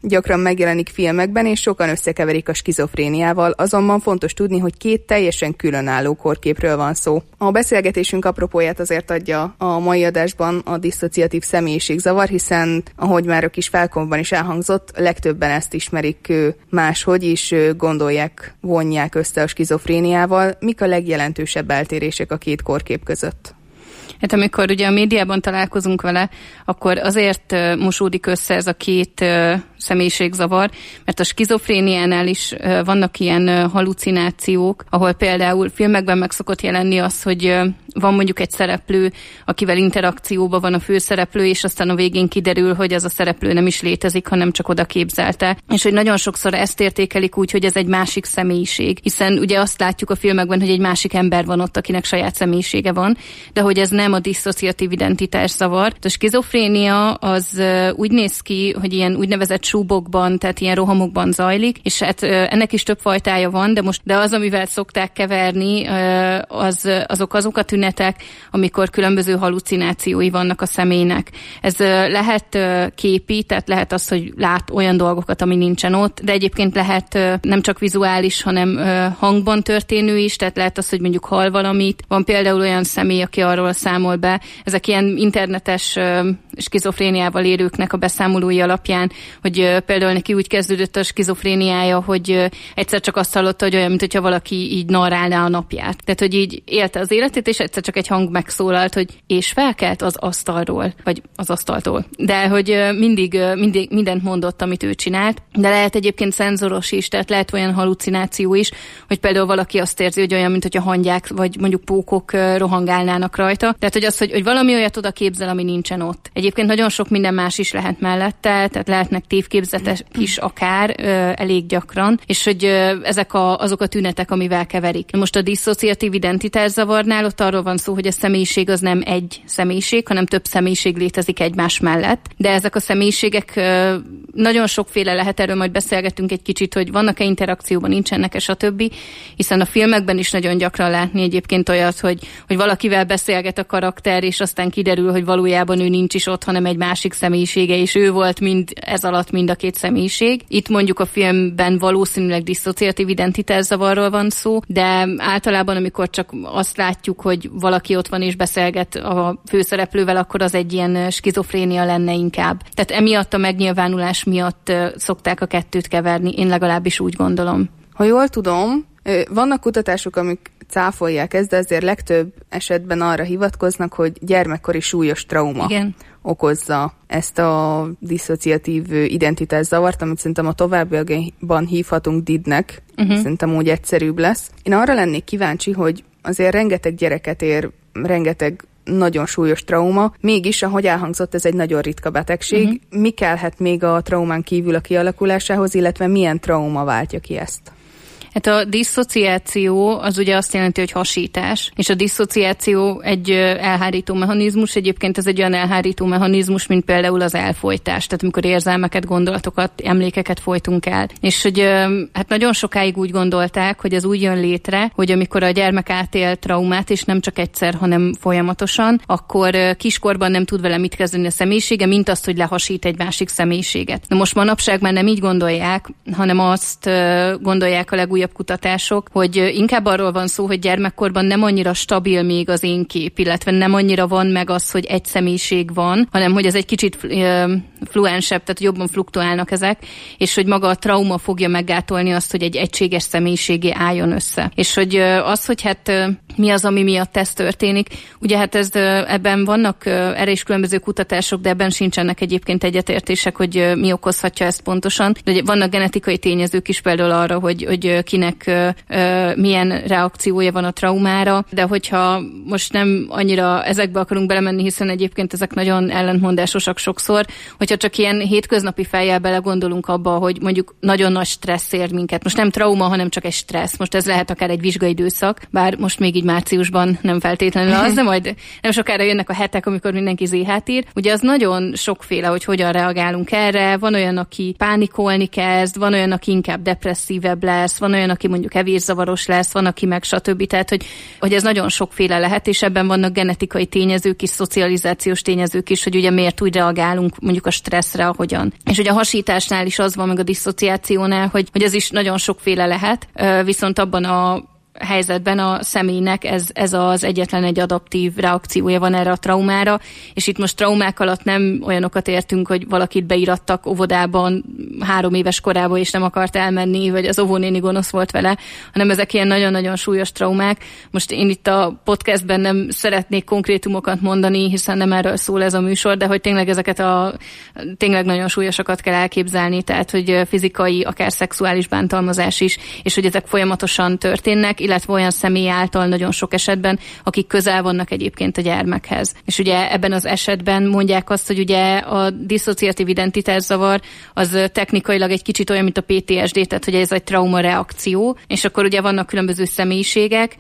gyakran megjelenik filmekben, és sokan összekeverik a skizofréniával, azonban fontos tudni, hogy két teljesen különálló kórképről van szó. A beszélgetésünk apropóját azért adja a mai adásban a diszociatív személyiségzavar, hiszen, ahogy már a kis felkonban is elhangzott, legtöbben ezt ismerik máshogy is, gondolják, vonják össze a skizofréniával. Mik a legjelentősebb eltérések a két kórkép között? Hát amikor ugye a médiában találkozunk vele, akkor azért mosódik össze ez a két személyiségzavar, mert a skizofréniánál is vannak ilyen halucinációk, ahol például filmekben meg szokott jelenni az, hogy van mondjuk egy szereplő, akivel interakcióban van a főszereplő, és aztán a végén kiderül, hogy ez a szereplő nem is létezik, hanem csak oda képzelte. És hogy nagyon sokszor ezt értékelik úgy, hogy ez egy másik személyiség, hiszen ugye azt látjuk a filmekben, hogy egy másik ember van ott, akinek saját személyisége van, de hogy ez nem a diszociatív identitászavar. A skizofrénia az úgy néz ki, hogy ilyen úgynevezett súbokban, tehát ilyen rohamokban zajlik, és hát ennek is több fajtája van, de most de az, amivel szokták keverni, az, azok azok a tünetek, amikor különböző halucinációi vannak a személynek. Ez lehet képi, tehát lehet az, hogy lát olyan dolgokat, ami nincsen ott, de egyébként lehet nem csak vizuális, hanem hangban történő is, tehát lehet az, hogy mondjuk hall valamit. Van például olyan személy, aki arról számol be, ezek ilyen internetes skizofréniával élőknek a beszámolói alapján, hogy például neki úgy kezdődött a skizofréniája, hogy egyszer csak azt hallotta, hogy olyan, mint hogyha valaki így narrálná a napját. Tehát, hogy így élte az életét, és egyszer csak egy hang megszólalt, hogy és felkelt az asztalról, vagy az asztaltól. De hogy mindig, mindig mindent mondott, amit ő csinált, de lehet egyébként szenzoros is, tehát lehet olyan halucináció is, hogy például valaki azt érzi, hogy olyan, mint hogyha hangyák, vagy mondjuk pókok rohangálnának rajta. Tehát, hogy az, hogy, hogy valami olyat oda képzel, ami nincsen ott. Egyébként nagyon sok minden más is lehet mellette, tehát lehetnek tévképzetek is akár elég gyakran, és hogy ezek a, azok a tünetek, amivel keverik. Most a diszociatív identitászavarnál ott arról van szó, hogy a személyiség az nem egy személyiség, hanem több személyiség létezik egymás mellett. De ezek a személyiségek nagyon sokféle lehet, erről majd beszélgetünk egy kicsit, hogy vannak-e interakcióban, nincsenek-e, stb. Hiszen a filmekben is nagyon gyakran látni egyébként olyat, hogy, hogy valakivel beszélget a karakter, és aztán kiderül, hogy valójában ő nincs is ott, hanem egy másik személyisége, és ő volt mind ez alatt mind a két személyiség. Itt mondjuk a filmben valószínűleg diszociatív identitászavarról van szó, de általában, amikor csak azt látjuk, hogy valaki ott van és beszélget a főszereplővel, akkor az egy ilyen skizofrénia lenne inkább. Tehát emiatt a megnyilvánulás miatt szokták a kettőt keverni, én legalábbis úgy gondolom. Ha jól tudom, vannak kutatások, amik cáfolják ezt, de azért legtöbb esetben arra hivatkoznak, hogy gyermekkori súlyos trauma Igen. okozza ezt a diszociatív identitászavart, amit szerintem a továbbiakban hívhatunk dé i dé-nek. Uh-huh. Szerintem úgy egyszerűbb lesz. Én arra lennék kíváncsi, hogy azért rengeteg gyereket ér, rengeteg nagyon súlyos trauma, mégis, ahogy elhangzott, ez egy nagyon ritka betegség. Uh-huh. Mi kellhet még a traumán kívül a kialakulásához, illetve milyen trauma váltja ki ezt? Hát a disszociáció az ugye azt jelenti, hogy hasítás, és a disszociáció egy elhárító mechanizmus, egyébként ez egy olyan elhárító mechanizmus, mint például az elfojtás, tehát amikor érzelmeket, gondolatokat, emlékeket folytunk el. És hogy hát nagyon sokáig úgy gondolták, hogy ez úgy jön létre, hogy amikor a gyermek átél traumát, és nem csak egyszer, hanem folyamatosan, akkor kiskorban nem tud vele mit kezdeni a személyisége, mint azt, hogy lehasít egy másik személyiséget. Na most manapság már nem így gondolják, hanem azt gondolják a legújabb kutatások, hogy inkább arról van szó, hogy gyermekkorban nem annyira stabil még az én kép, illetve nem annyira van meg az, hogy egy személyiség van, hanem hogy ez egy kicsit fluensebb, tehát jobban fluktuálnak ezek, és hogy maga a trauma fogja meggátolni azt, hogy egy egységes személyiségé álljon össze. És hogy az, hogy hát mi az, ami miatt ez történik, ugye hát ez, ebben vannak erre is különböző kutatások, de ebben sincsenek egyébként egyetértések, hogy mi okozhatja ezt pontosan. De vannak genetikai tényezők is például arra, hogy, hogy kinek milyen reakciója van a traumára, de hogyha most nem annyira ezekbe akarunk belemenni, hiszen egyébként ezek nagyon ellentmondásosak sokszor, hogyha csak ilyen hétköznapi fejjel belegondolunk abba, hogy mondjuk nagyon nagy stressz ér minket. Most nem trauma, hanem csak egy stressz. Most ez lehet akár egy vizsgaidőszak, bár most még így így márciusban nem feltétlenül az, de majd nem sokára jönnek a hetek, amikor mindenki zé hát ír. Ugye az nagyon sokféle, hogy hogyan reagálunk erre. Van olyan, aki pánikolni kezd, van olyan, aki inkább depresszívebb lesz, van olyan, aki mondjuk evészavaros lesz, van, aki meg stb. Tehát, hogy, hogy ez nagyon sokféle lehet, és ebben vannak genetikai tényezők is, szocializációs tényezők is, hogy ugye miért úgy reagálunk mondjuk a stresszre, ahogyan. És ugye a hasításnál is az van, meg a diszociációnál, hogy, hogy ez is nagyon sokféle lehet, viszont abban a helyzetben a személynek ez, ez az egyetlen egy adaptív reakciója van erre a traumára, és itt most traumák alatt nem olyanokat értünk, hogy valakit beírattak óvodában három éves korában, és nem akart elmenni, vagy az óvónéni gonosz volt vele, hanem ezek ilyen nagyon-nagyon súlyos traumák. Most én itt a podcastben nem szeretnék konkrétumokat mondani, hiszen nem erről szól ez a műsor, de hogy tényleg ezeket a tényleg nagyon súlyosakat kell elképzelni, tehát hogy fizikai, akár szexuális bántalmazás is, és hogy ezek folyamatosan történnek, illetve olyan személy által nagyon sok esetben, akik közel vannak egyébként a gyermekhez. És ugye ebben az esetben mondják azt, hogy ugye a diszociatív identitászavar az technikailag egy kicsit olyan, mint a pé té es dé, tehát hogy ez egy traumareakció, és akkor ugye vannak különböző személyiségek,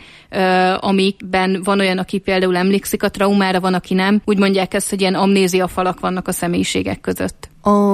amikben van olyan, aki például emlékszik a traumára, van, aki nem. Úgy mondják ezt, hogy ilyen amnézia falak vannak a személyiségek között.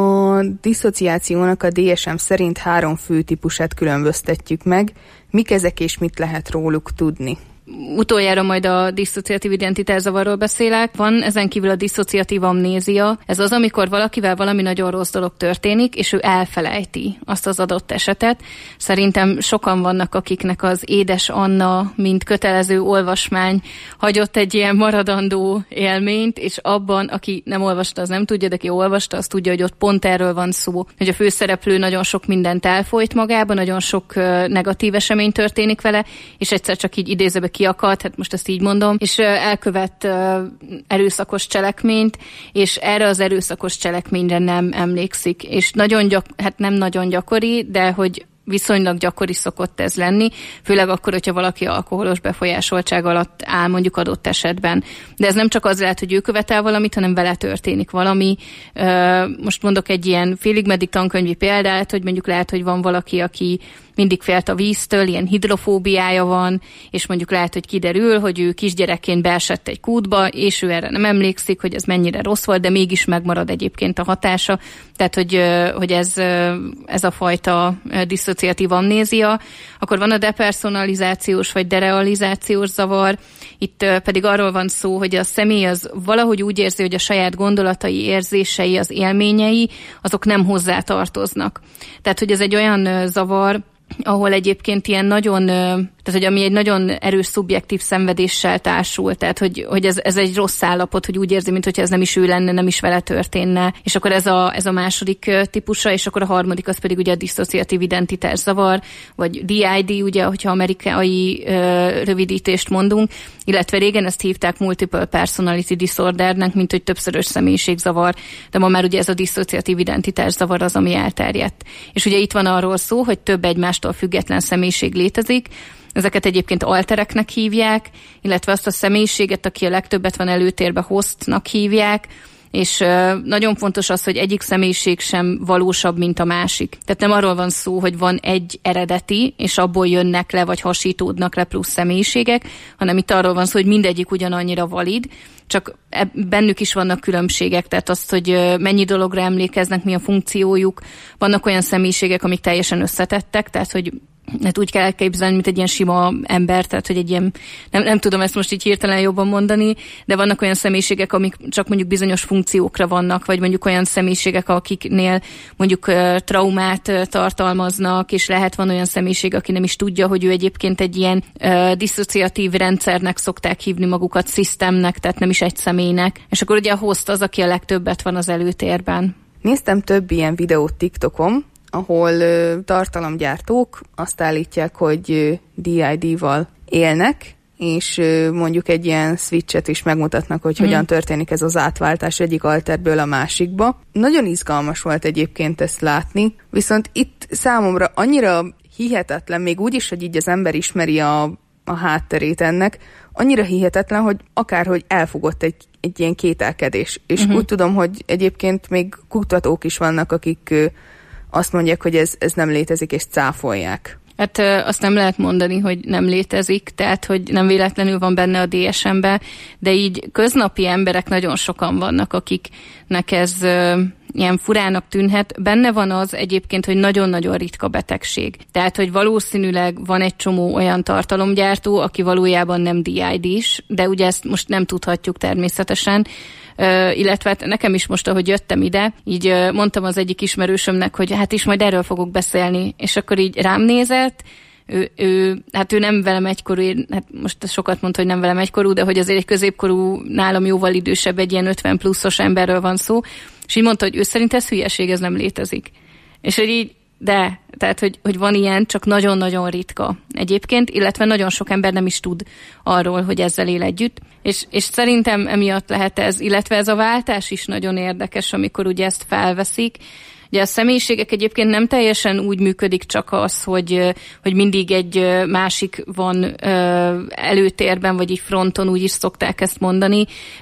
A diszociációnak a dé es em szerint három fő típusát különböztetjük meg. Mik ezek és mit lehet róluk tudni? Utoljára majd a diszociatív identitászavarról beszélek. Van ezen kívül a diszociatív amnézia. Ez az, amikor valakivel valami nagyon rossz dolog történik, és ő elfelejti azt az adott esetet. Szerintem sokan vannak, akiknek az Édes Anna, mint kötelező olvasmány hagyott egy ilyen maradandó élményt, és abban, aki nem olvasta, az nem tudja, de aki olvasta, az tudja, hogy ott pont erről van szó, hogy a főszereplő nagyon sok mindent elfolyt magába, nagyon sok negatív esemény történik vele, és egyszer csak így idézőbe kiakadt, hát most ezt így mondom, és elkövet erőszakos cselekményt, és erre az erőszakos cselekményre nem emlékszik. És nagyon gyak, hát nem nagyon gyakori, de hogy viszonylag gyakori szokott ez lenni, főleg akkor, hogyha valaki alkoholos befolyásoltság alatt áll mondjuk adott esetben. De ez nem csak az lehet, hogy ő követel valamit, hanem vele történik valami. Most mondok egy ilyen félig meddig tankönyvi példát, hogy mondjuk lehet, hogy van valaki, aki mindig félt a víztől, ilyen hidrofóbiája van, és mondjuk lehet, hogy kiderül, hogy ő kisgyerekként beesett egy kútba, és ő erre nem emlékszik, hogy ez mennyire rossz volt, de mégis megmarad egyébként a hatása. Tehát, hogy, hogy ez, ez a fajta diszociatív amnézia. Akkor van a depersonalizációs vagy derealizációs zavar, itt pedig arról van szó, hogy a személy az valahogy úgy érzi, hogy a saját gondolatai, érzései, az élményei, azok nem hozzá tartoznak. Tehát, hogy ez egy olyan zavar, ahol egyébként ilyen nagyon, tehát hogy ami egy nagyon erős szubjektív szenvedéssel társul, tehát hogy, hogy ez, ez egy rossz állapot, hogy úgy érzi, mintha ez nem is ő lenne, nem is vele történne, és akkor ez a, ez a második típusa, és akkor a harmadik az pedig ugye a diszociatív identitászavar, vagy dé i dé, ugye, hogyha amerikai ö, rövidítést mondunk, illetve régen ezt hívták multiple personality disordernek, mint hogy többszörös személyiségzavar, de ma már ugye ez a diszociatív identitászavar az, ami elterjedt. És ugye itt van arról szó, hogy több egymástól független személyiség létezik. Ezeket egyébként altereknek hívják, illetve azt a személyiséget, aki a legtöbbet van előtérbe, hostnak hívják, és nagyon fontos az, hogy egyik személyiség sem valósabb, mint a másik. Tehát nem arról van szó, hogy van egy eredeti, és abból jönnek le, vagy hasítódnak le plusz személyiségek, hanem itt arról van szó, hogy mindegyik ugyanannyira valid, csak bennük is vannak különbségek, tehát azt, hogy mennyi dologra emlékeznek, mi a funkciójuk. Vannak olyan személyiségek, amik teljesen összetettek, tehát hogy hát úgy kell elképzelni, mint egy ilyen sima ember, tehát hogy egy ilyen, nem, nem tudom ezt most így hirtelen jobban mondani, de vannak olyan személyiségek, amik csak mondjuk bizonyos funkciókra vannak, vagy mondjuk olyan személyiségek, akiknél mondjuk traumát tartalmaznak, és lehet van olyan személyiség, aki nem is tudja, hogy ő egyébként egy ilyen uh, diszociatív rendszernek szokták hívni magukat, szisztemnek, tehát nem is egy személynek. És akkor ugye a host az, aki a legtöbbet van az előtérben. Néztem több ilyen videót TikTokon, ahol ö, tartalomgyártók azt állítják, hogy ö, dé i dé-val élnek, és ö, mondjuk egy ilyen switchet is megmutatnak, hogy mm. hogyan történik ez az átváltás egyik alterből a másikba. Nagyon izgalmas volt egyébként ezt látni, viszont itt számomra annyira hihetetlen, még úgy is, hogy így az ember ismeri a, a hátterét ennek, annyira hihetetlen, hogy akárhogy elfogott egy, egy ilyen kételkedés. És mm-hmm. úgy tudom, hogy egyébként még kutatók is vannak, akik ö, azt mondják, hogy ez, ez nem létezik, és cáfolják. Hát azt nem lehet mondani, hogy nem létezik, tehát hogy nem véletlenül van benne a dé es em-be, de így köznapi emberek nagyon sokan vannak, akiknek ez ilyen furának tűnhet. Benne van az egyébként, hogy nagyon-nagyon ritka betegség. Tehát, hogy valószínűleg van egy csomó olyan tartalomgyártó, aki valójában nem dé i dés, de ugye ezt most nem tudhatjuk természetesen. Uh, illetve hát nekem is most, ahogy jöttem ide, így uh, mondtam az egyik ismerősömnek, hogy hát is majd erről fogok beszélni, és akkor így rám nézett, ő, ő, hát ő nem velem egykorú, hát most sokat mondta, hogy nem velem egykorú, de hogy azért egy középkorú, nálam jóval idősebb, egy ilyen ötven pluszos emberről van szó, és így mondta, hogy ő szerint ez hülyeség, ez nem létezik. És hogy így, de, tehát, hogy, hogy van ilyen, csak nagyon-nagyon ritka egyébként, illetve nagyon sok ember nem is tud arról, hogy ezzel él együtt. És, és szerintem emiatt lehet ez, illetve ez a váltás is nagyon érdekes, amikor ugye ezt felveszik. Ugye a személyiségek egyébként nem teljesen úgy működik csak az, hogy, hogy mindig egy másik van előtérben, vagy így fronton, úgy is szokták ezt mondani,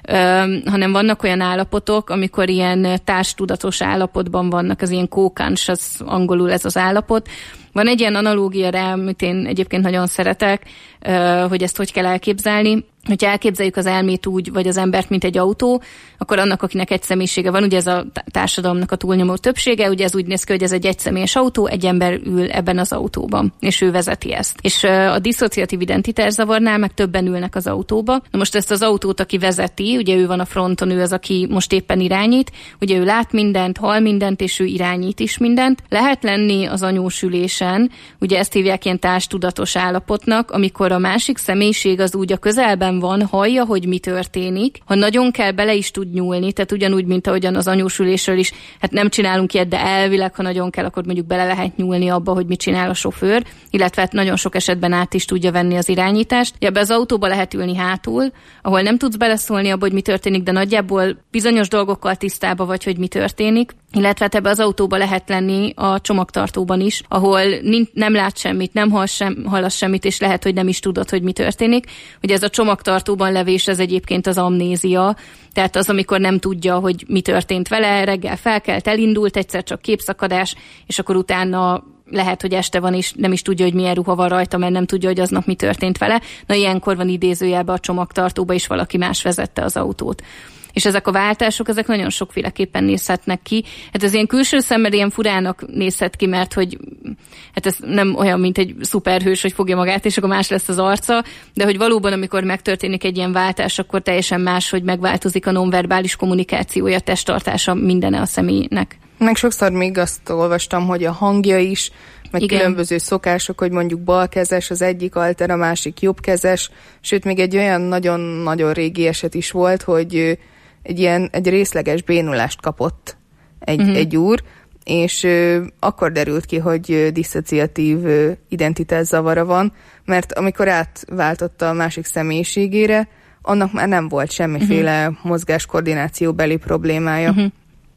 hanem vannak olyan állapotok, amikor ilyen társtudatos állapotban vannak, az ilyen co-conscious, angolul ez az állapot. Van egy ilyen analógia rá, amit én egyébként nagyon szeretek, hogy ezt hogy kell elképzelni. Hogyha elképzeljük az elmét úgy, vagy az embert, mint egy autó, akkor annak, akinek egy személyisége van, ugye ez a társadalomnak a túlnyomó többsége, ugye ez úgy néz ki, hogy ez egy egyszemélyes autó, egy ember ül ebben az autóban, és ő vezeti ezt. És a diszociatív identitászavarnál meg többen ülnek az autóba. Na most ezt az autót, aki vezeti, ugye ő van a fronton, ő az, aki most éppen irányít, ugye ő lát mindent, hall mindent, és ő irányít is mindent. Lehet lenni az anyós ülésen, ugye ezt hívják ilyen társtudatos állapotnak, amikor a másik személyiség az úgy a közelben van, hallja, hogy mi történik, ha nagyon kell, bele is tud nyúlni, tehát ugyanúgy, mint ahogyan az anyós ülésről is, hát nem csinálunk ilyet, de elvileg, ha nagyon kell, akkor mondjuk bele lehet nyúlni abba, hogy mit csinál a sofőr, illetve hát nagyon sok esetben át is tudja venni az irányítást. Ebbe az autóba lehet ülni hátul, ahol nem tudsz beleszólni abba, hogy mi történik, de nagyjából bizonyos dolgokkal tisztába vagy, hogy mi történik, illetve hát ebbe az autóba lehet lenni a csomagtartóban is, ahol nem lát semmit, nem hall sem, hallasz semmit, és lehet, hogy nem is tudod, hogy mi történik. Ugye ez a csomagtartóban levés, ez egyébként az amnézia, tehát az, amikor nem tudja, hogy mi történt vele, reggel felkelt, elindult, egyszer csak képszakadás, és akkor utána lehet, hogy este van, és nem is tudja, hogy milyen ruha van rajta, mert nem tudja, hogy aznap mi történt vele. Na, ilyenkor van idézőjelben a csomagtartóba, és valaki más vezette az autót. És ezek a váltások, ezek nagyon sokféleképpen nézhetnek ki. Hát ez ilyen külső szemmel ilyen furának nézhet ki, mert hogy hát ez nem olyan, mint egy szuperhős, hogy fogja magát, és akkor más lesz az arca, de hogy valóban, amikor megtörténik egy ilyen váltás, akkor teljesen más, hogy megváltozik a nonverbális kommunikációja, testtartása, mindene a személynek. Meg sokszor még azt olvastam, hogy a hangja is, meg igen, különböző szokások, hogy mondjuk balkezes az egyik alter, a másik jobbkezes, sőt még egy olyan nagyon-nagyon régi eset is volt, hogy egy ilyen egy részleges bénulást kapott egy, uh-huh. egy úr, és ö, akkor derült ki, hogy diszociatív ö, identitászavara van, mert amikor átváltotta a másik személyiségére, annak már nem volt semmiféle uh-huh. mozgáskoordinációbeli problémája. Uh-huh.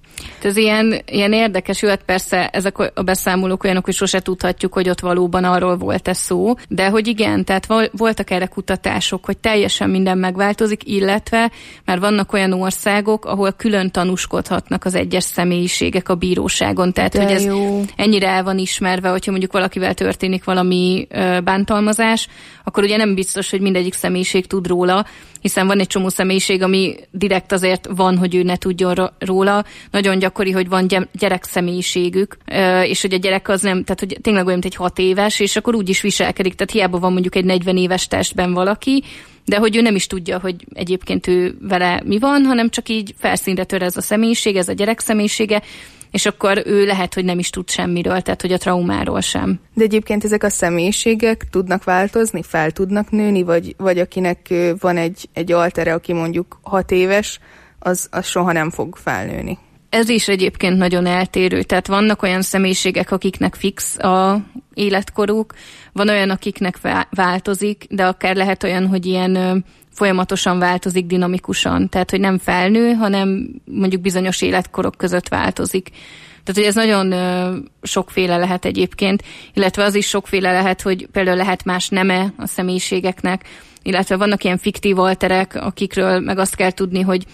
Ez ilyen, ilyen érdekes, jó, hát persze ezek a beszámolók olyanok, hogy sose tudhatjuk, hogy ott valóban arról volt-e szó, de hogy igen, tehát voltak erre kutatások, hogy teljesen minden megváltozik, illetve már vannak olyan országok, ahol külön tanúskodhatnak az egyes személyiségek a bíróságon, tehát de hogy ez jó. Ennyire el van ismerve, hogyha mondjuk valakivel történik valami ö, bántalmazás, akkor ugye nem biztos, hogy mindegyik személyiség tud róla, hiszen van egy csomó személyiség, ami direkt azért van, hogy ő ne tudjon róla. Nagyon gyakori, hogy van gyerek személyiségük, és hogy a gyerek az nem, tehát hogy tényleg olyan, mint egy hat éves, és akkor úgy is viselkedik, tehát hiába van mondjuk egy negyven éves testben valaki, de hogy ő nem is tudja, hogy egyébként ő vele mi van, hanem csak így felszínre tör ez a személyiség, ez a gyerek személyisége, és akkor ő lehet, hogy nem is tud semmiről, tehát hogy a traumáról sem. De egyébként ezek a személyiségek tudnak változni, fel tudnak nőni, vagy, vagy akinek van egy, egy altere, aki mondjuk hat éves, az, az soha nem fog felnőni. Ez is egyébként nagyon eltérő, tehát vannak olyan személyiségek, akiknek fix a életkoruk, van olyan, akiknek változik, de akár lehet olyan, hogy ilyen folyamatosan változik dinamikusan, tehát hogy nem felnő, hanem mondjuk bizonyos életkorok között változik. Tehát, hogy ez nagyon ö, sokféle lehet egyébként, illetve az is sokféle lehet, hogy például lehet más neme a személyiségeknek, illetve vannak ilyen fiktív alterek, akikről meg azt kell tudni, hogy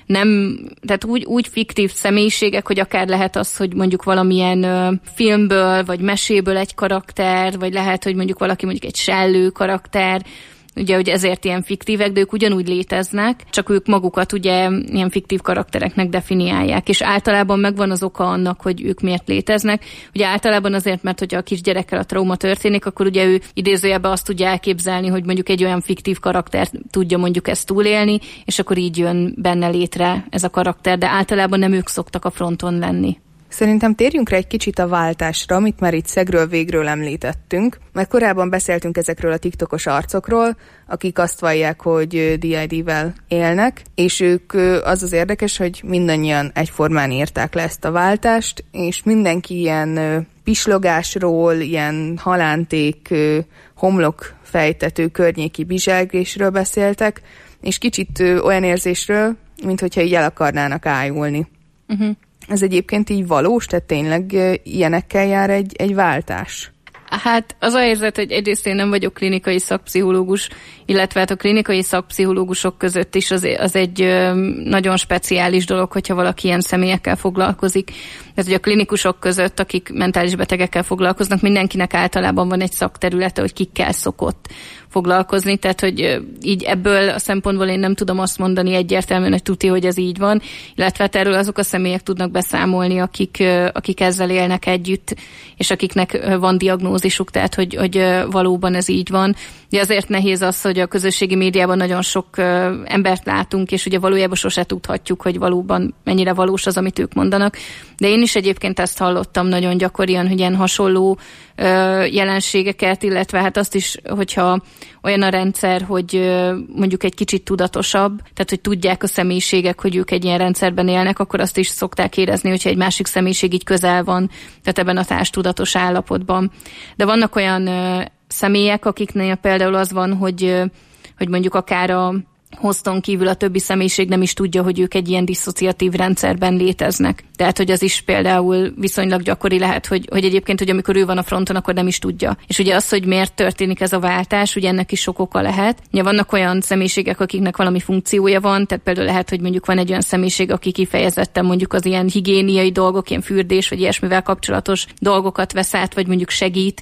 nem, tehát úgy, úgy fiktív személyiségek, hogy akár lehet az, hogy mondjuk valamilyen ö, filmből, vagy meséből egy karakter, vagy lehet, hogy mondjuk valaki mondjuk egy sellő karakter, ugye, hogy ezért ilyen fiktívek, de ők ugyanúgy léteznek, csak ők magukat ugye ilyen fiktív karaktereknek definiálják, és általában megvan az oka annak, hogy ők miért léteznek. Ugye általában azért, mert hogyha a kisgyerekkel a trauma történik, akkor ugye ő idézőjelben azt tudja elképzelni, hogy mondjuk egy olyan fiktív karakter tudja mondjuk ezt túlélni, és akkor így jön benne létre ez a karakter, de általában nem ők szoktak a fronton lenni. Szerintem térjünk rá egy kicsit a váltásra, amit már itt szegről végről említettünk, mert korábban beszéltünk ezekről a TikTokos arcokról, akik azt vallják, hogy dé i dé-vel élnek, és ők, az az érdekes, hogy mindannyian egyformán írták le ezt a váltást, és mindenki ilyen pislogásról, ilyen halánték, homlokfejtető környéki bizselgésről beszéltek, és kicsit olyan érzésről, mint hogyha így el akarnának ájulni. Uh-huh. Ez egyébként így valós, tehát tényleg ilyenekkel jár egy, egy váltás? Hát az a helyzet, hogy egyrészt én nem vagyok klinikai szakpszichológus, illetve hát a klinikai szakpszichológusok között is az, az egy ö, nagyon speciális dolog, hogyha valaki ilyen személyekkel foglalkozik. Tehát, hogy a klinikusok között, akik mentális betegekkel foglalkoznak, mindenkinek általában van egy szakterülete, hogy kikkel szokott foglalkozni, tehát hogy így ebből a szempontból én nem tudom azt mondani egyértelműen, hogy tuti, hogy ez így van, illetve hát erről azok a személyek tudnak beszámolni, akik, akik ezzel élnek együtt, és akiknek van diagnózisuk, tehát hogy, hogy valóban ez így van. De azért nehéz az, hogy a közösségi médiában nagyon sok embert látunk, és ugye valójában sose tudhatjuk, hogy valóban mennyire valós az, amit ők mondanak. De én is egyébként ezt hallottam nagyon gyakorian, hogy ilyen hasonló jelenségeket, illetve hát azt is, hogyha olyan a rendszer, hogy mondjuk egy kicsit tudatosabb, tehát hogy tudják a személyiségek, hogy ők egy ilyen rendszerben élnek, akkor azt is szokták érezni, hogyha egy másik személyiség így közel van, tehát ebben a társtudatos állapotban. De vannak olyan személyek, akiknél például az van, hogy, hogy mondjuk akár a hoston kívül a többi személyiség nem is tudja, hogy ők egy ilyen disszociatív rendszerben léteznek. Tehát, hogy az is például viszonylag gyakori lehet, hogy, hogy egyébként, hogy amikor ő van a fronton, akkor nem is tudja. És ugye az, hogy miért történik ez a váltás, ugye ennek is sok oka lehet. Ugye vannak olyan személyiségek, akiknek valami funkciója van, tehát például lehet, hogy mondjuk van egy olyan személyiség, aki kifejezetten mondjuk az ilyen higiéniai dolgok, ilyen fürdés, vagy ilyesmivel kapcsolatos dolgokat vesz át, vagy mondjuk segít.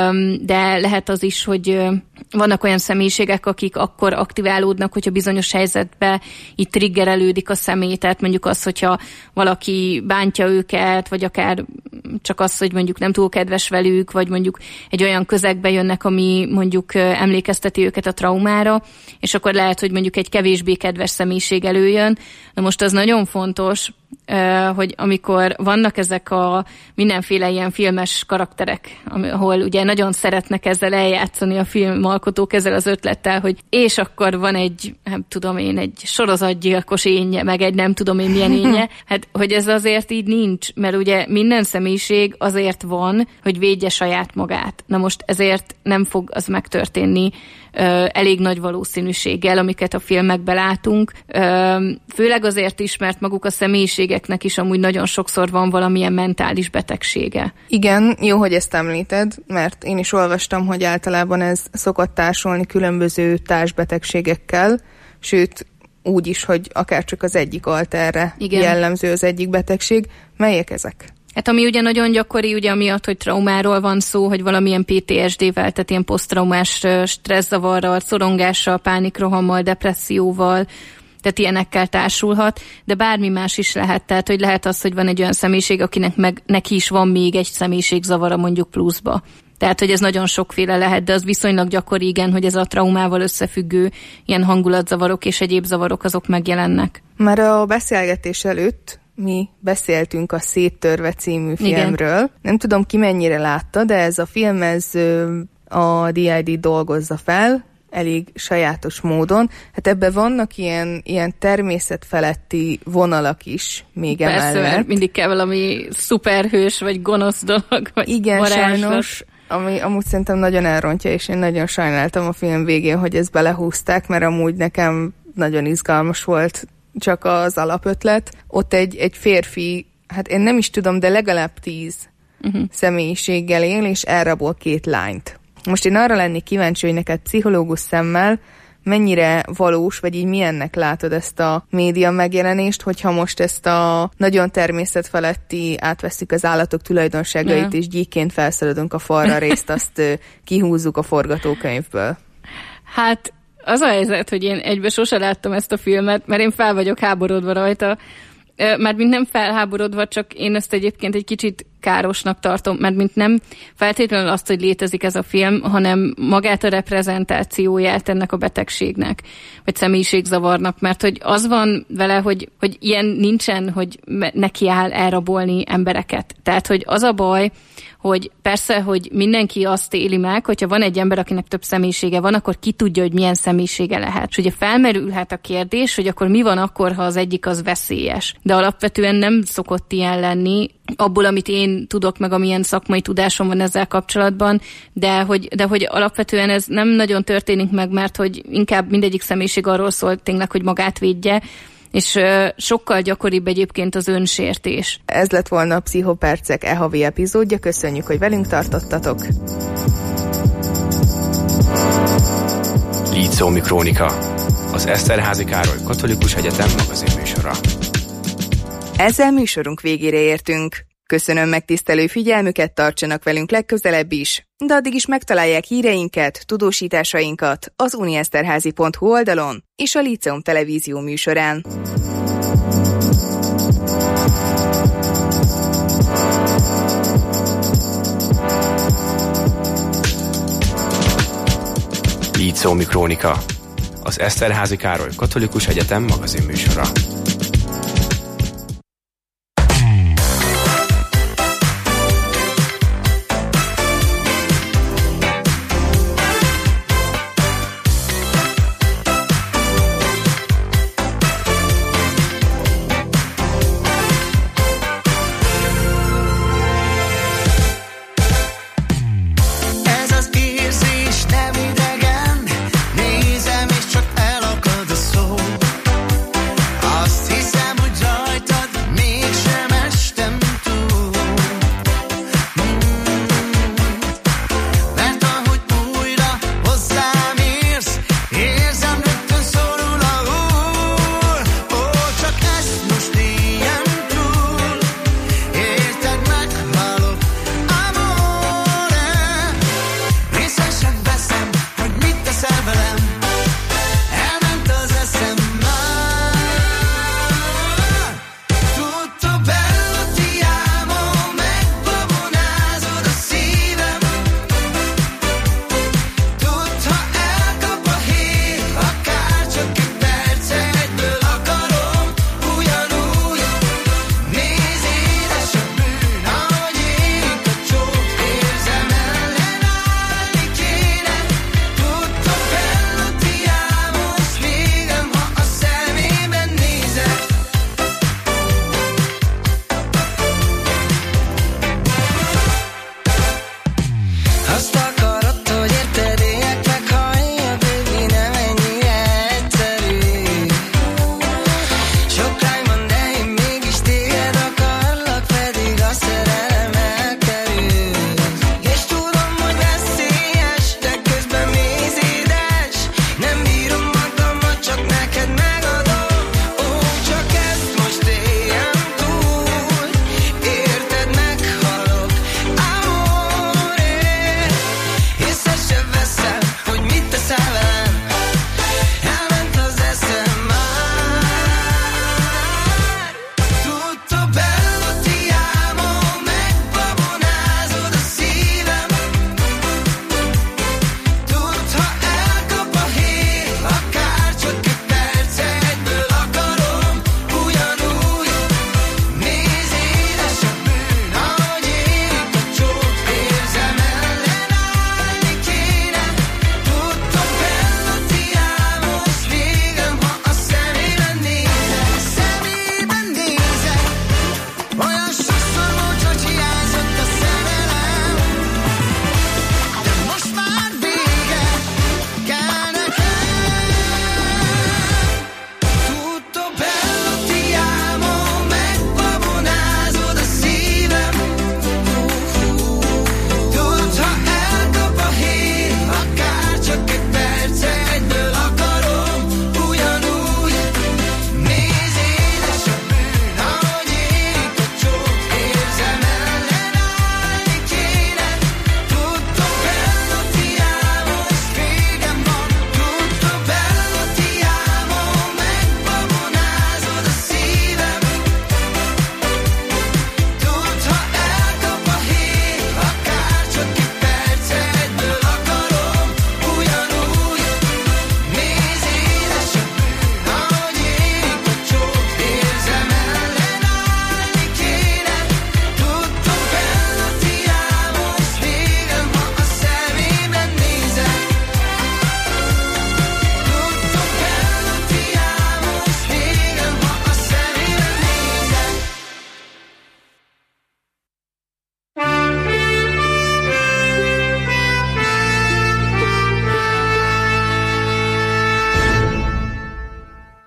De lehet az is, hogy vannak olyan személyiségek, akik akkor aktiválódnak, hogyha bizonyos helyzetben itt triggerelődik a személy, tehát mondjuk az, hogyha valaki bántja őket, vagy akár csak az, hogy mondjuk nem túl kedves velük, vagy mondjuk egy olyan közegbe jönnek, ami mondjuk emlékezteti őket a traumára, és akkor lehet, hogy mondjuk egy kevésbé kedves személyiség előjön. Na most az nagyon fontos, hogy amikor vannak ezek a mindenféle ilyen filmes karakterek, ahol ugye nagyon szeretnek ezzel eljátszani a filmalkotók ezzel az ötlettel, hogy és akkor van egy, nem tudom én, egy sorozatgyilkos énje, meg egy nem tudom én milyen énje, hát hogy ez azért így nincs, mert ugye minden személyiség azért van, hogy védje saját magát. Na most ezért nem fog az megtörténni elég nagy valószínűséggel, amiket a filmekben látunk. Főleg azért is, mert maguk a személyiségeknek is amúgy nagyon sokszor van valamilyen mentális betegsége. Igen, jó, hogy ezt említed, mert én is olvastam, hogy általában ez szokott társulni különböző társbetegségekkel, sőt, úgy is, hogy akár csak az egyik alterre Igen. jellemző az egyik betegség. Melyek ezek? Hát ami ugye nagyon gyakori, ugye amiatt, hogy traumáról van szó, hogy valamilyen pé té es dé-vel, tehát ilyen posztraumás stresszavarral, szorongással, pánikrohammal, depresszióval, tehát ilyenekkel társulhat, de bármi más is lehet, tehát hogy lehet az, hogy van egy olyan személyiség, akinek meg neki is van még egy személyiségzavara mondjuk pluszba. Tehát, hogy ez nagyon sokféle lehet, de az viszonylag gyakori, igen, hogy ez a traumával összefüggő ilyen hangulatzavarok és egyéb zavarok azok megjelennek. Már a beszélgetés előtt mi beszéltünk a Széttörve című filmről. Igen. Nem tudom, ki mennyire látta, de ez a film, ez a dé i dé dolgozza fel, elég sajátos módon. Hát ebben vannak ilyen, ilyen természetfeletti vonalak is még Persze, emellett. Persze, mindig kell valami szuperhős, vagy gonosz dolog, vagy Igen, varázslat. sajnos, ami amúgy szerintem nagyon elrontja, és én nagyon sajnáltam a film végén, hogy ezt belehúzták, mert amúgy nekem nagyon izgalmas volt csak az alapötlet. Ott egy, egy férfi, hát én nem is tudom, de legalább tíz uh-huh. személyiséggel él, és elrabol két lányt. Most én arra lennék kíváncsi, hogy neked pszichológus szemmel mennyire valós, vagy így milyennek látod ezt a média megjelenést, hogyha most ezt a nagyon természetfeletti átveszük az állatok tulajdonságait, és gyíkként felszaladunk a falra részt, azt kihúzzuk a forgatókönyvből. Hát az a helyzet, hogy én egybe sose láttam ezt a filmet, mert én fel vagyok háborodva rajta. Mármint nem felháborodva, csak én ezt egyébként egy kicsit károsnak tartom, mert mint nem feltétlenül azt, hogy létezik ez a film, hanem magát a reprezentációját ennek a betegségnek, vagy személyiségzavarnak, mert hogy az van vele, hogy, hogy ilyen nincsen, hogy neki áll elrabolni embereket. Tehát, hogy az a baj, hogy persze, hogy mindenki azt éli meg, hogyha van egy ember, akinek több személyisége van, akkor ki tudja, hogy milyen személyisége lehet. És ugye felmerülhet a kérdés, hogy akkor mi van akkor, ha az egyik az veszélyes. De alapvetően nem szokott ilyen lenni, abból, amit én tudok, meg amilyen szakmai tudásom van ezzel kapcsolatban, de hogy, de hogy alapvetően ez nem nagyon történik meg, mert hogy inkább mindegyik személyiség arról szól tényleg, hogy magát védje, és uh, sokkal gyakoribb egyébként az önsértés. Ez lett volna a Pszichopercek e-havi epizódja, köszönjük, hogy velünk tartottatok. Lícómi Krónika, az Eszterházy Károly Katolikus Egyetem magazinműsora. Ezzel műsorunk végére értünk. Köszönöm megtisztelő figyelmüket, tartsanak velünk legközelebb is, de addig is megtalálják híreinket, tudósításainkat az unieszterházy pont hu oldalon és a Líceum televízió műsorán. Lícómi Krónika, az Eszterházy Károly Katolikus Egyetem magazinműsora. Nézem, és csak elakad a szó. Azt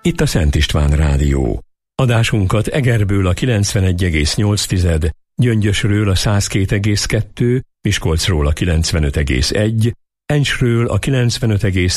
Itt a Szent István Rádió. Adásunkat Egerből a kilencvenegy egész nyolc, Gyöngyösről a száz két egész kettő, Miskolcról a kilencvenöt egész egy, Encsről a kilencvenöt egész